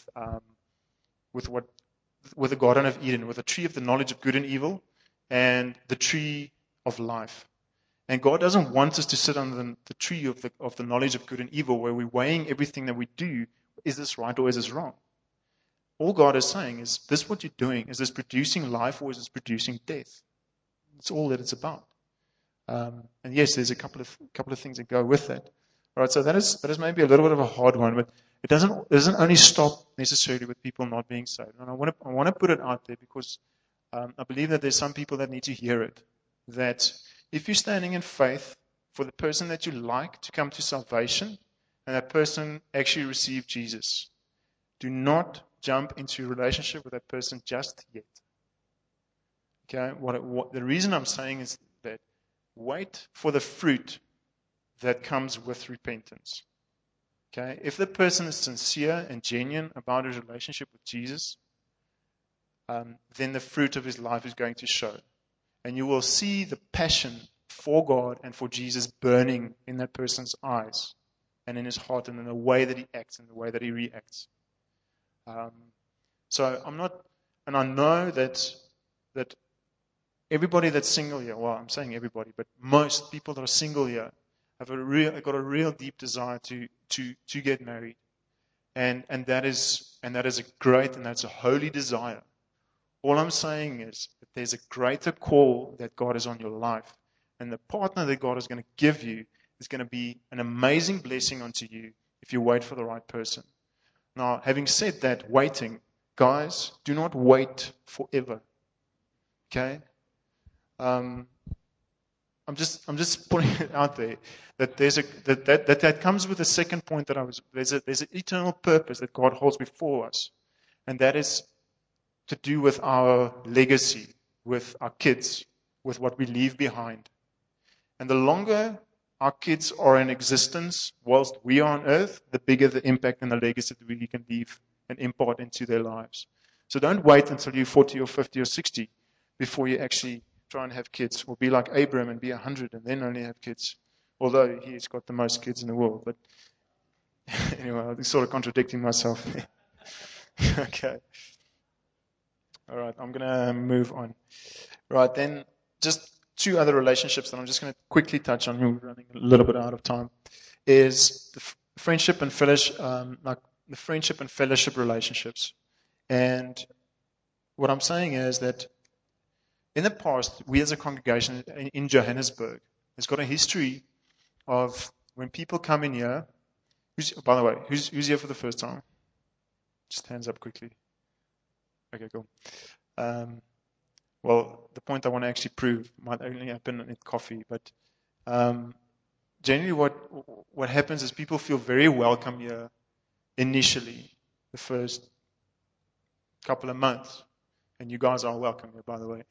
the Garden of Eden, with the tree of the knowledge of good and evil and the tree of life. And God doesn't want us to sit under the tree of the knowledge of good and evil, where we're weighing everything that we do. Is this right or is this wrong? All God is saying is, this what you're doing, is this producing life or is this producing death? That's all that it's about. And yes, there's a couple of things that go with that. All right, so that is maybe a little bit of a hard one, but it doesn't only stop necessarily with people not being saved. And I want to put it out there because I believe that there's some people that need to hear it. That if you're standing in faith for the person that you like to come to salvation, and that person actually received Jesus, do not jump into a relationship with that person just yet. Okay? The reason I'm saying is that wait for the fruit that comes with repentance. Okay? If the person is sincere and genuine about his relationship with Jesus, then the fruit of his life is going to show. And you will see the passion for God and for Jesus burning in that person's eyes and in his heart and in the way that he acts and the way that he reacts. So I'm not, and I know that everybody that's single here, well, I'm saying everybody, but most people that are single here have got a real deep desire to get married. And that is a great and that's a holy desire. All I'm saying is that there's a greater call that God is on your life. And the partner that God is going to give you is going to be an amazing blessing unto you if you wait for the right person. Now, having said that, waiting, guys, do not wait forever. Okay? I'm just putting it out there that that comes with the second point that there's an eternal purpose that God holds before us, and that is to do with our legacy, with our kids, with what we leave behind. And the longer our kids are in existence whilst we are on earth, the bigger the impact and the legacy that we can leave and impart into their lives. So don't wait until you're 40 or 50 or 60 before you actually try and have kids, or be like Abraham and be 100 and then only have kids, although he's got the most kids in the world. But anyway, I'm sort of contradicting myself. Okay. All right, I'm going to move on. Right, then just two other relationships that I'm just going to quickly touch on. We're running a little bit out of time. Is the friendship and fellowship, like the friendship and fellowship relationships. And what I'm saying is that in the past, we as a congregation in Johannesburg has got a history of when people come in here. By the way, who's here for the first time? Just hands up quickly. Okay, cool. Well, the point I want to actually prove might only happen in coffee, but generally what happens is people feel very welcome here initially, the first couple of months. And you guys are welcome here, by the way.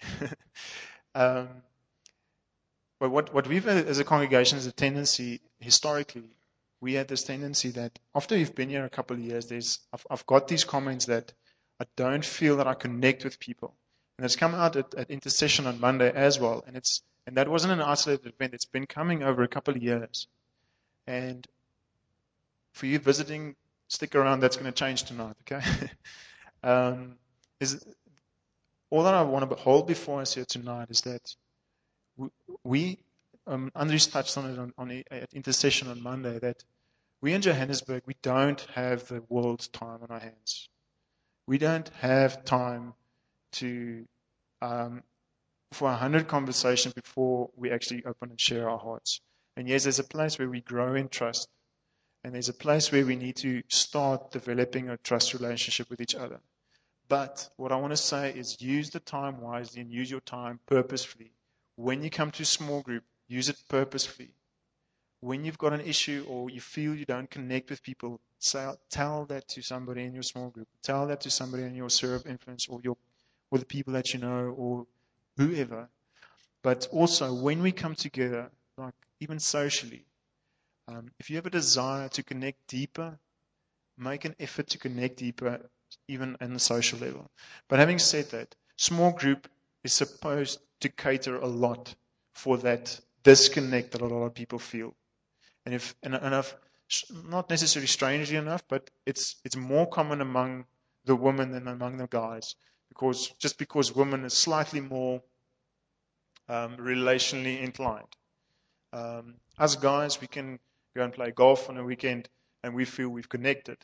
But what we've as a congregation is a tendency, historically, we had this tendency that after you've been here a couple of years, I've got these comments that I don't feel that I connect with people. And it's come out at Intercession on Monday as well. And that wasn't an isolated event. It's been coming over a couple of years. And for you visiting, stick around. That's going to change tonight, okay? All that I want to hold before us here tonight is that we Andries touched on it at Intercession on Monday, that we in Johannesburg, we don't have the world's time on our hands. We don't have time to for 100 conversations before we actually open and share our hearts. And yes, there's a place where we grow in trust. And there's a place where we need to start developing a trust relationship with each other. But what I want to say is use the time wisely and use your time purposefully. When you come to a small group, use it purposefully. When you've got an issue or you feel you don't connect with people, tell that to somebody in your small group. Tell that to somebody in your sphere of influence or the people that you know or whoever. But also, when we come together, like even socially, if you have a desire to connect deeper, make an effort to connect deeper, even in the social level. But having said that, small group is supposed to cater a lot for that disconnect that a lot of people feel. And if not necessarily strangely enough, but it's more common among the women than among the guys, because women are slightly more relationally inclined. Us guys, we can go and play golf on a weekend, and we feel we've connected.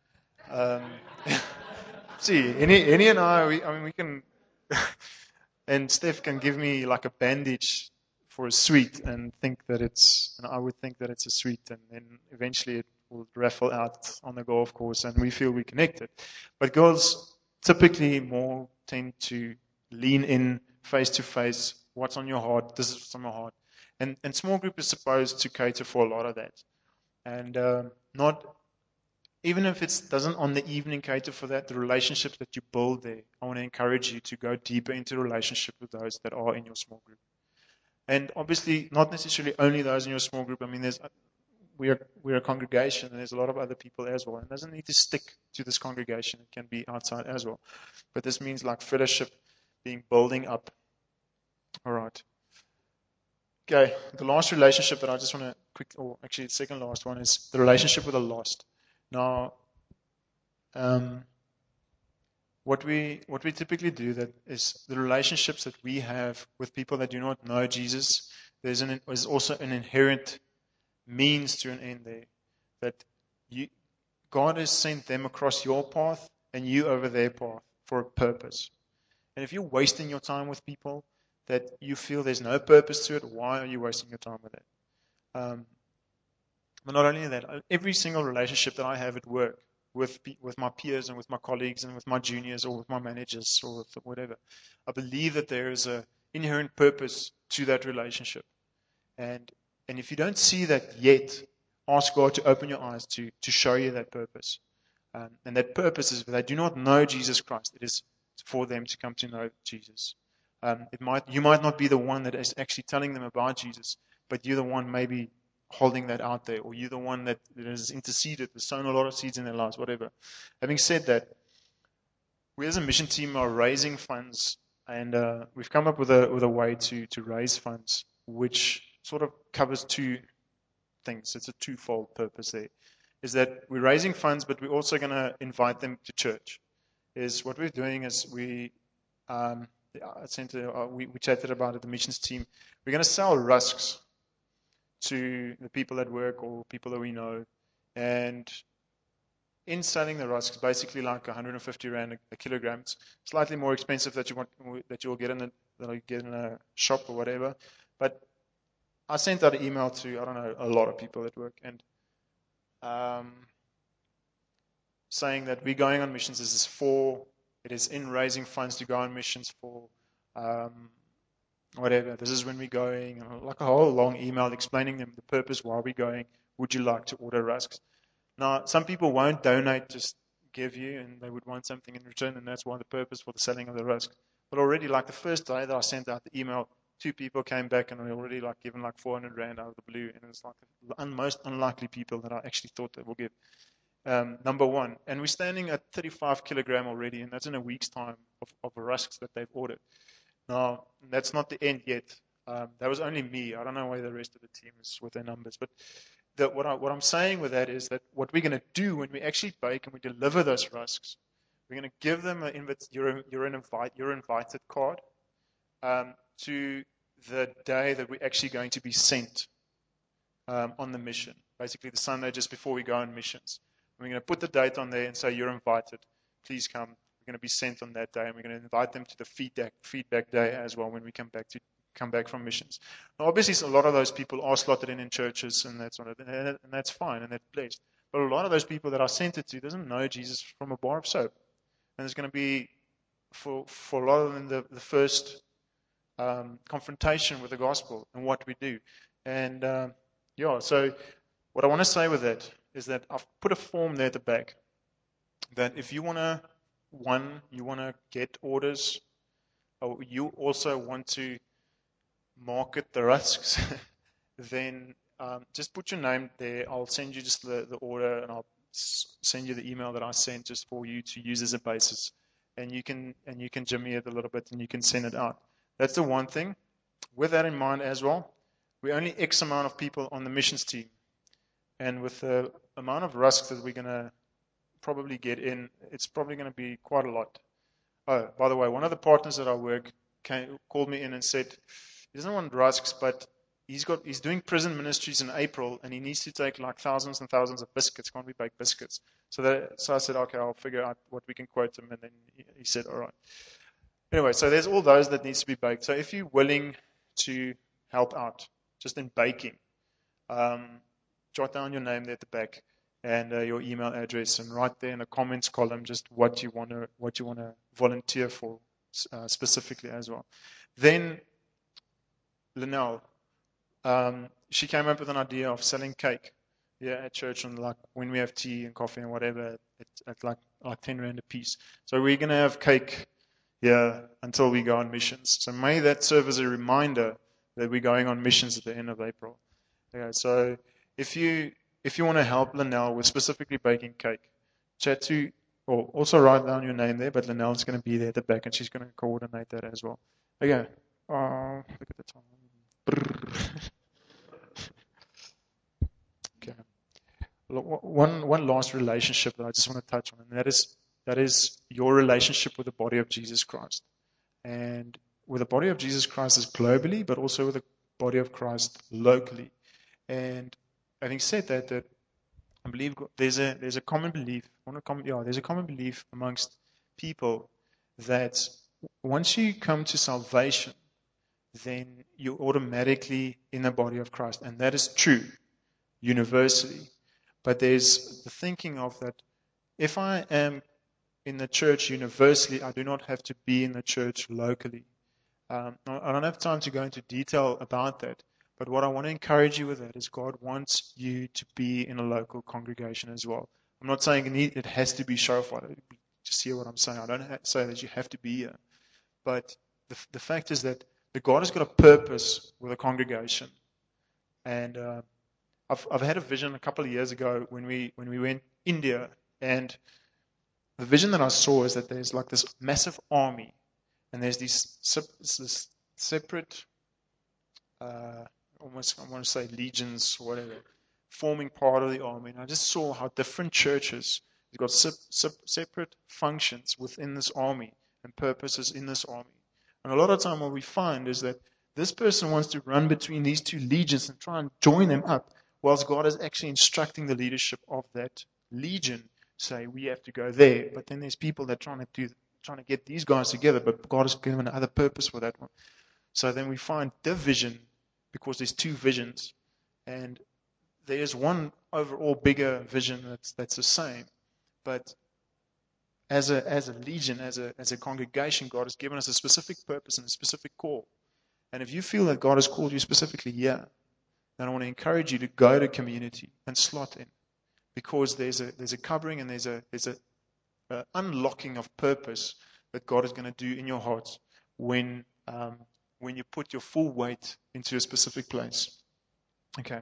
See, any and I mean, we can, and Steph can give me like a bandage for a sweet and I would think that it's a sweet, and then eventually it will raffle out on the golf course, and we feel we connected. But girls typically more tend to lean in face to face. What's on your heart? This is what's on my heart. And small group is supposed to cater for a lot of that. And not even if it doesn't on the evening cater for that, the relationships that you build there, I want to encourage you to go deeper into relationship with those that are in your small group. And obviously, not necessarily only those in your small group. I mean, we're a congregation, and there's a lot of other people as well. And it doesn't need to stick to this congregation. It can be outside as well. But this means like fellowship being building up. All right. Okay, the last relationship that I just want to actually the second last one is the relationship with the lost. Now, what we typically do that is the relationships that we have with people that do not know Jesus. There's also an inherent means to an end there, that God has sent them across your path and you over their path for a purpose. And if you're wasting your time with people that you feel there's no purpose to it, why are you wasting your time with it? But not only that, every single relationship that I have at work with my peers and with my colleagues and with my juniors or with my managers or with whatever, I believe that there is an inherent purpose to that relationship. And if you don't see that yet, ask God to open your eyes to show you that purpose. And that purpose is that they do not know Jesus Christ. It is for them to come to know Jesus. You might not be the one that is actually telling them about Jesus, but you're the one maybe holding that out there, or you're the one that has interceded, has sown a lot of seeds in their lives, whatever. Having said that, we as a mission team are raising funds, and we've come up with a way to raise funds, which sort of covers two things. It's a twofold purpose there. Is that we're raising funds, but we're also going to invite them to church. Is what we're doing is we chatted about it, the missions team. We're going to sell rusks to the people at work or people that we know. And in selling the rusks, basically like 150 Rand a kilogram. It's slightly more expensive that you'll get in a shop or whatever. But I sent out an email to, a lot of people at work, and saying that we're going on missions. It is in raising funds to go on missions for whatever. This is when we're going, like a whole long email explaining them the purpose, why we're going. Would you like to order rusks? Now, some people won't donate, just give you, and they would want something in return, and that's why the purpose for the selling of the rusks. But already, like the first day that I sent out the email, 2 people came back and they already given 400 Rand out of the blue, and it's like the most unlikely people that I actually thought they will give. Number one, and we're standing at 35 kilogram already, and that's in a week's time of rusks that they've ordered. Now, that's not the end yet. That was only me. I don't know why the rest of the team is with their numbers. But what I'm saying with that is that what we're going to do when we actually bake and we deliver those rusks, we're going to give them you're invited card to the day that we're actually going to be sent on the mission. Basically, the Sunday just before we go on missions. We're going to put the date on there and say, you're invited. Please come. We're going to be sent on that day, and we're going to invite them to the feedback day as well when we come back from missions. Now, obviously, a lot of those people are slotted in churches, and that's fine, and that's blessed. But a lot of those people that I sent it to doesn't know Jesus from a bar of soap. And there's going to be, for a lot of them, the first confrontation with the gospel and what we do. And, so what I want to say with that is that I've put a form there at the back that if you want to get orders, or you also want to market the rusks, then just put your name there. I'll send you just the order, and I'll send you the email that I sent just for you to use as a basis. And you can jimmy it a little bit, and you can send it out. That's the one thing. With that in mind as well, we're only X amount of people on the missions team. And with the amount of rusks that we're going to probably get in, it's probably going to be quite a lot. Oh, by the way, one of the partners at our work called me in and said he doesn't want rusks, but he's doing prison ministries in April, and he needs to take thousands and thousands of biscuits. Can't be baked biscuits. So I said, okay, I'll figure out what we can quote him, and then he said, all right. Anyway, so there's all those that needs to be baked. So if you're willing to help out, just in baking, jot down your name there at the back and your email address, and write there in the comments column just what you want to volunteer for specifically as well. Then Linnell, she came up with an idea of selling cake. at church, and like when we have tea and coffee and whatever, it's at like 10 rand a piece. So we're going to have cake here until we go on missions. So may that serve as a reminder that we're going on missions at the end of April. Okay, so if you want to help Linnell with specifically baking cake, chat to, or also write down your name there, but Linnell's going to be there at the back and she's going to coordinate that as well. Okay. Look at the time. Okay. One last relationship that I just want to touch on, and that is your relationship with the body of Jesus Christ. And with the body of Jesus Christ is globally, but also with the body of Christ locally. And having said that I believe there's a common belief. There's a common belief amongst people that once you come to salvation, then you're automatically in the body of Christ. And that is true, universally. But there's the thinking of that if I am in the church universally, I do not have to be in the church locally. I don't have time to go into detail about that. But what I want to encourage you with that is God wants you to be in a local congregation as well. I'm not saying it has to be Shofar. Just hear what I'm saying. I don't say that you have to be here. But the fact is that God has got a purpose with a congregation. And I've had a vision a couple of years ago when we went to India, and the vision that I saw is that there's like this massive army, and there's this separate, almost I want to say legions or whatever, forming part of the army. And I just saw how different churches have got separate functions within this army and purposes in this army. And a lot of time what we find is that this person wants to run between these two legions and try and join them up, whilst God is actually instructing the leadership of that legion, say, we have to go there. But then there's people that are trying to get these guys together, but God has given another purpose for that one. So then we find division because there's two visions. And there's one overall bigger vision that's the same. But as a legion, as a congregation, God has given us a specific purpose and a specific call. And if you feel that God has called you specifically here, then I want to encourage you to go to community and slot in, because there's a covering and there's a unlocking of purpose that God is going to do in your heart when you put your full weight into a specific place. Okay.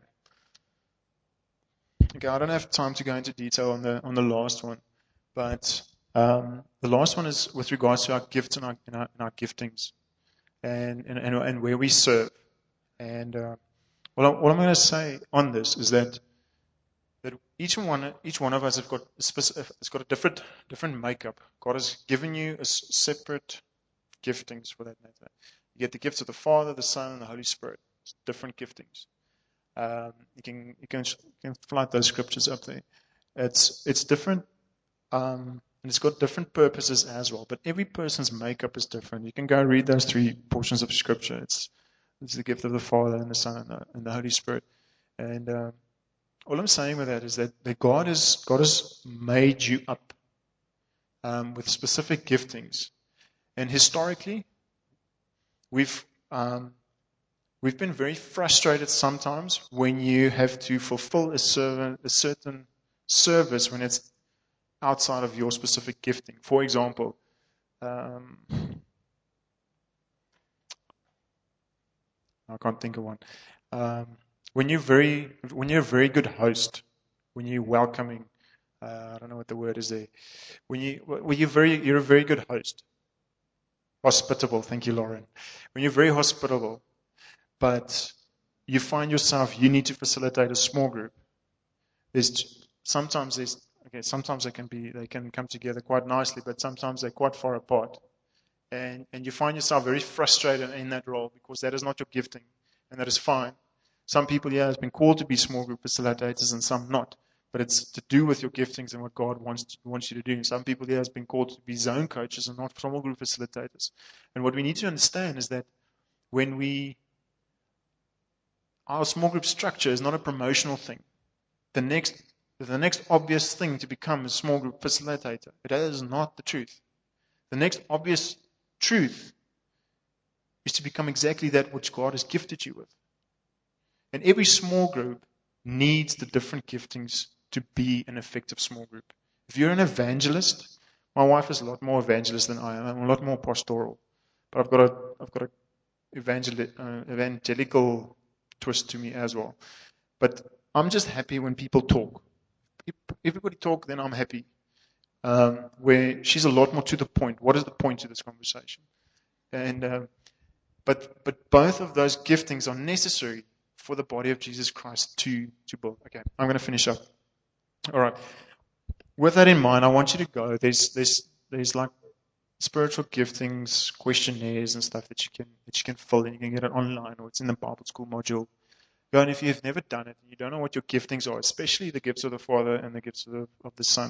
I don't have time to go into detail on the last one, but the last one is with regards to our gifts and our giftings, and where we serve. And what I'm going to say on this is that each one of us has got a different makeup. God has given you a separate giftings for that matter. You get the gifts of the Father, the Son, and the Holy Spirit. It's different giftings. You can flight those scriptures up there. It's different, and it's got different purposes as well. But every person's makeup is different. You can go read those 3 portions of Scripture. It's the gift of the Father and the Son and the Holy Spirit. And all I'm saying with that is that God has made you up with specific giftings. And historically, we've been very frustrated sometimes when you have to fulfill a certain service when it's outside of your specific gifting. For example, I can't think of one. When you're a very good host, when you're welcoming, I don't know what the word is there. You're a very good host. Hospitable, thank you, Lauren. When you're very hospitable, but you find yourself, you need to facilitate a small group. Sometimes they can come together quite nicely, but sometimes they're quite far apart. And you find yourself very frustrated in that role because that is not your gifting, and that is fine. Some people here have been called to be small group facilitators and some not. But it's to do with your giftings and what God wants you to do. Some people here have been called to be zone coaches and not small group facilitators. And what we need to understand is that our small group structure is not a promotional thing. The next obvious thing to become a small group facilitator. It is not the truth. The next obvious truth is to become exactly that which God has gifted you with. And every small group needs the different giftings to be an effective small group. If you're an evangelist, my wife is a lot more evangelist than I am. I'm a lot more pastoral, but I've got a evangelical twist to me as well. But I'm just happy when people talk. If everybody talk, then I'm happy. Where she's a lot more to the point. What is the point to this conversation? And but both of those giftings are necessary for the body of Jesus Christ to build. Okay, I'm going to finish up. All right. With that in mind, I want you to go. There's like spiritual giftings, questionnaires and stuff that you can fill in. You can get it online, or it's in the Bible school module. Go, and if you've never done it, you don't know what your giftings are, especially the gifts of the Father and the gifts of the Son.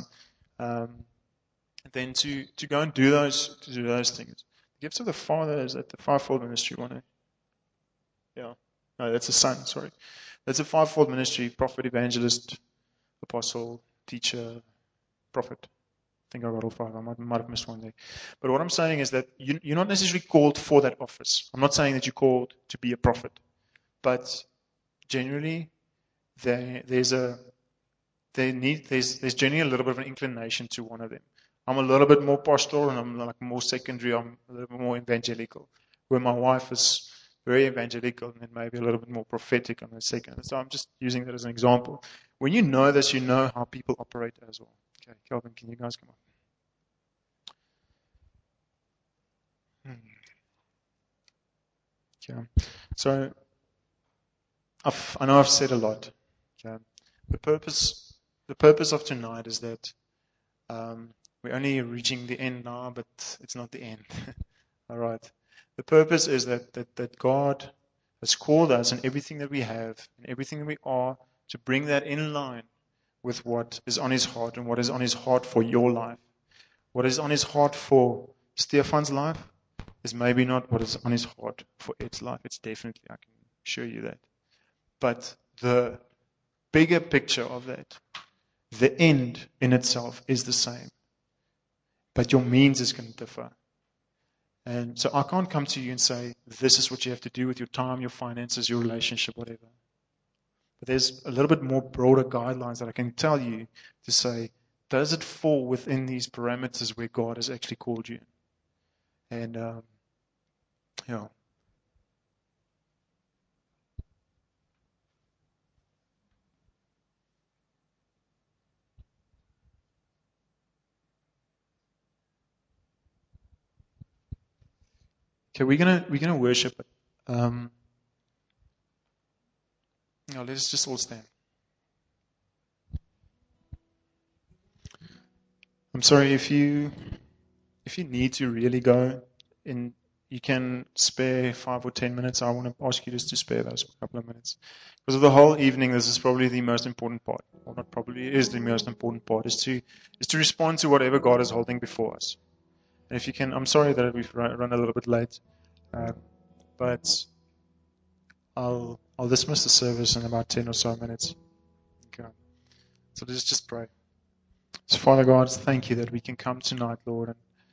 Then to go and do those things. The gifts of the Father is at the fivefold ministry one. Yeah. No, that's the Son, sorry. That's a fivefold ministry: prophet, evangelist, apostle, teacher, prophet. I think I got all five. I might have missed one there. But what I'm saying is that you're not necessarily called for that office. I'm not saying that you're called to be a prophet. But generally, there's generally a little bit of an inclination to one of them. I'm a little bit more pastoral, and I'm like more secondary. I'm a little bit more evangelical. Where my wife is very evangelical and then maybe a little bit more prophetic on the second. So I'm just using that as an example. When you know this, you know how people operate as well. Okay, Kelvin, can you guys come up? Okay. So I know I've said a lot. Okay. The purpose of tonight is that we're only reaching the end now, but it's not the end. All right. The purpose is that God has called us and everything that we have and everything that we are to bring that in line with what is on His heart and what is on His heart for your life. What is on His heart for Stefan's life is maybe not what is on His heart for Ed's life. It's definitely, I can assure you that. But the bigger picture of that, the end in itself is the same. But your means is going to differ. And so I can't come to you and say, this is what you have to do with your time, your finances, your relationship, whatever. But there's a little bit more broader guidelines that I can tell you to say, does it fall within these parameters where God has actually called you? And, yeah. Okay, we're gonna worship it. Let's just all stand. I'm sorry if you need to really go, and you can spare 5 or 10 minutes. I want to ask you just to spare those couple of minutes, because of the whole evening. This is probably the most important part, or not probably, it is the most important part, is to respond to whatever God is holding before us. And if you can, I'm sorry that we've run a little bit late, but I'll dismiss the service in about 10 or so minutes. Okay. So let's just pray. So Father God, thank you that we can come tonight, Lord,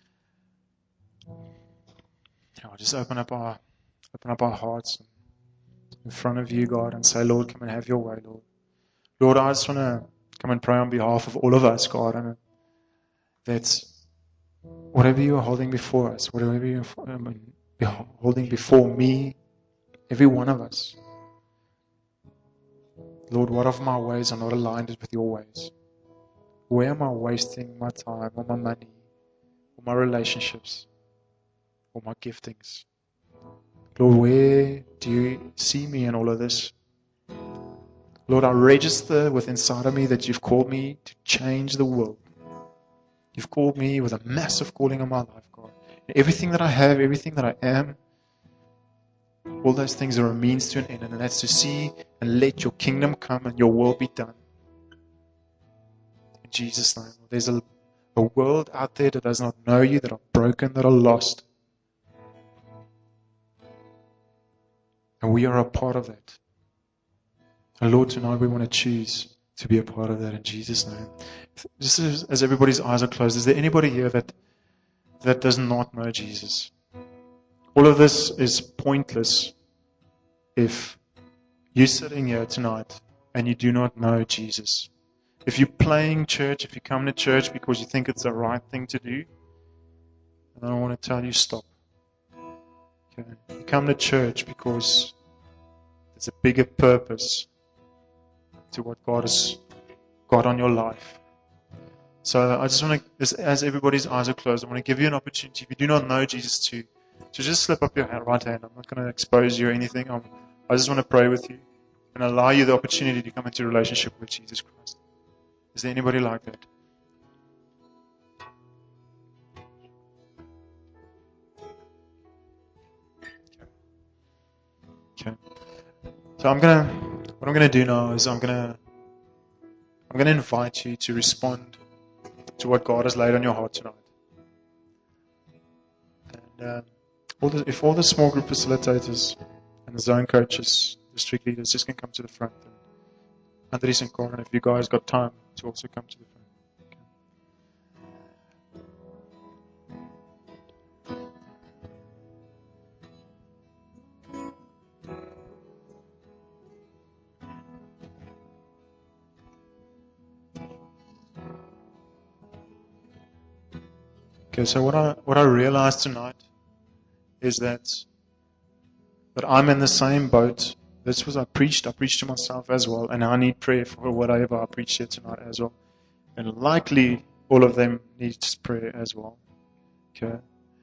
and just open up our hearts in front of you, God, and say, Lord, come and have your way, Lord. Lord, I just want to come and pray on behalf of all of us, God, and that whatever you are holding before us, whatever you are holding before me, every one of us, Lord, what of my ways are not aligned with your ways? Where am I wasting my time, or my money, or my relationships, or my giftings? Lord, where do you see me in all of this? Lord, I register with inside of me that you've called me to change the world. You've called me with a massive calling on my life, God. And everything that I have, everything that I am, all those things are a means to an end, and that's to see and let your kingdom come and your will be done. In Jesus' name. There's a world out there that does not know you, that are broken, that are lost. And we are a part of that. And Lord, tonight we want to choose to be a part of that in Jesus' name. Just as everybody's eyes are closed, is there anybody here that does not know Jesus? All of this is pointless if you're sitting here tonight and you do not know Jesus. If you're playing church, if you come to church because you think it's the right thing to do, then I want to tell you stop. Okay? You come to church because there's a bigger purpose to what God has got on your life. So I just want to, as everybody's eyes are closed, I want to give you an opportunity, if you do not know Jesus, to just slip up your right hand. I'm not going to expose you or anything. I just want to pray with you and allow you the opportunity to come into a relationship with Jesus Christ. Is there anybody like that? Okay. So what I'm gonna do now is I'm gonna invite you to respond to what God has laid on your heart tonight. And if all the small group facilitators and the zone coaches, district leaders, just can come to the front. And Andres and Corin, if you guys got time to also come to the front. Okay, so what I realized tonight is that I'm in the same boat. This was I preached to myself as well, and I need prayer for whatever I preach here tonight as well. And likely all of them need prayer as well. Okay.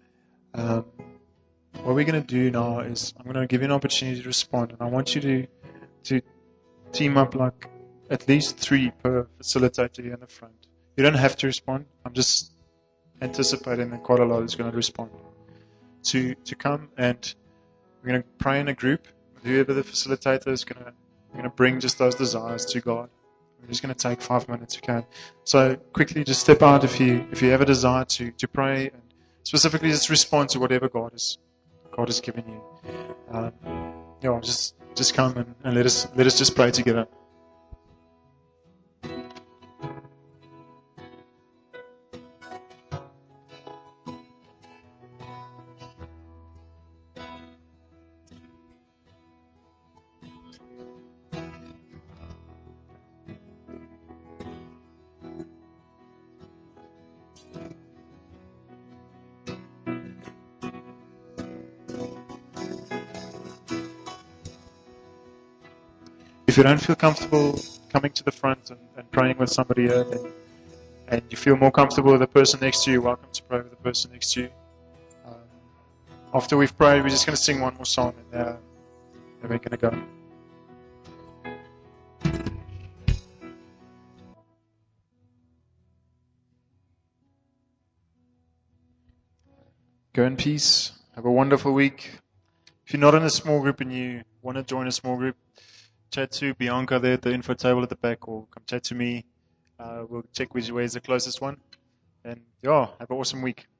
What we're going to do now is I'm going to give you an opportunity to respond, and I want you to team up like at least 3 per facilitator here in the front. You don't have to respond. I'm just anticipating that quite a lot is going to respond. To come, and we're going to pray in a group. Whoever the facilitator is going to bring just those desires to God. We're just going to take 5 minutes, okay? So quickly, just step out if you have a desire to pray, and specifically just respond to whatever God has given you. Just come and let us just pray together. If you don't feel comfortable coming to the front and praying with somebody here, and you feel more comfortable with the person next to you, welcome to pray with the person next to you. After we've prayed, we're just going to sing one more song, and then we're going to go. Go in peace. Have a wonderful week. If you're not in a small group and you want to join a small group, chat to Bianca there at the info table at the back, or come chat to me. We'll check where's the closest one. And have an awesome week.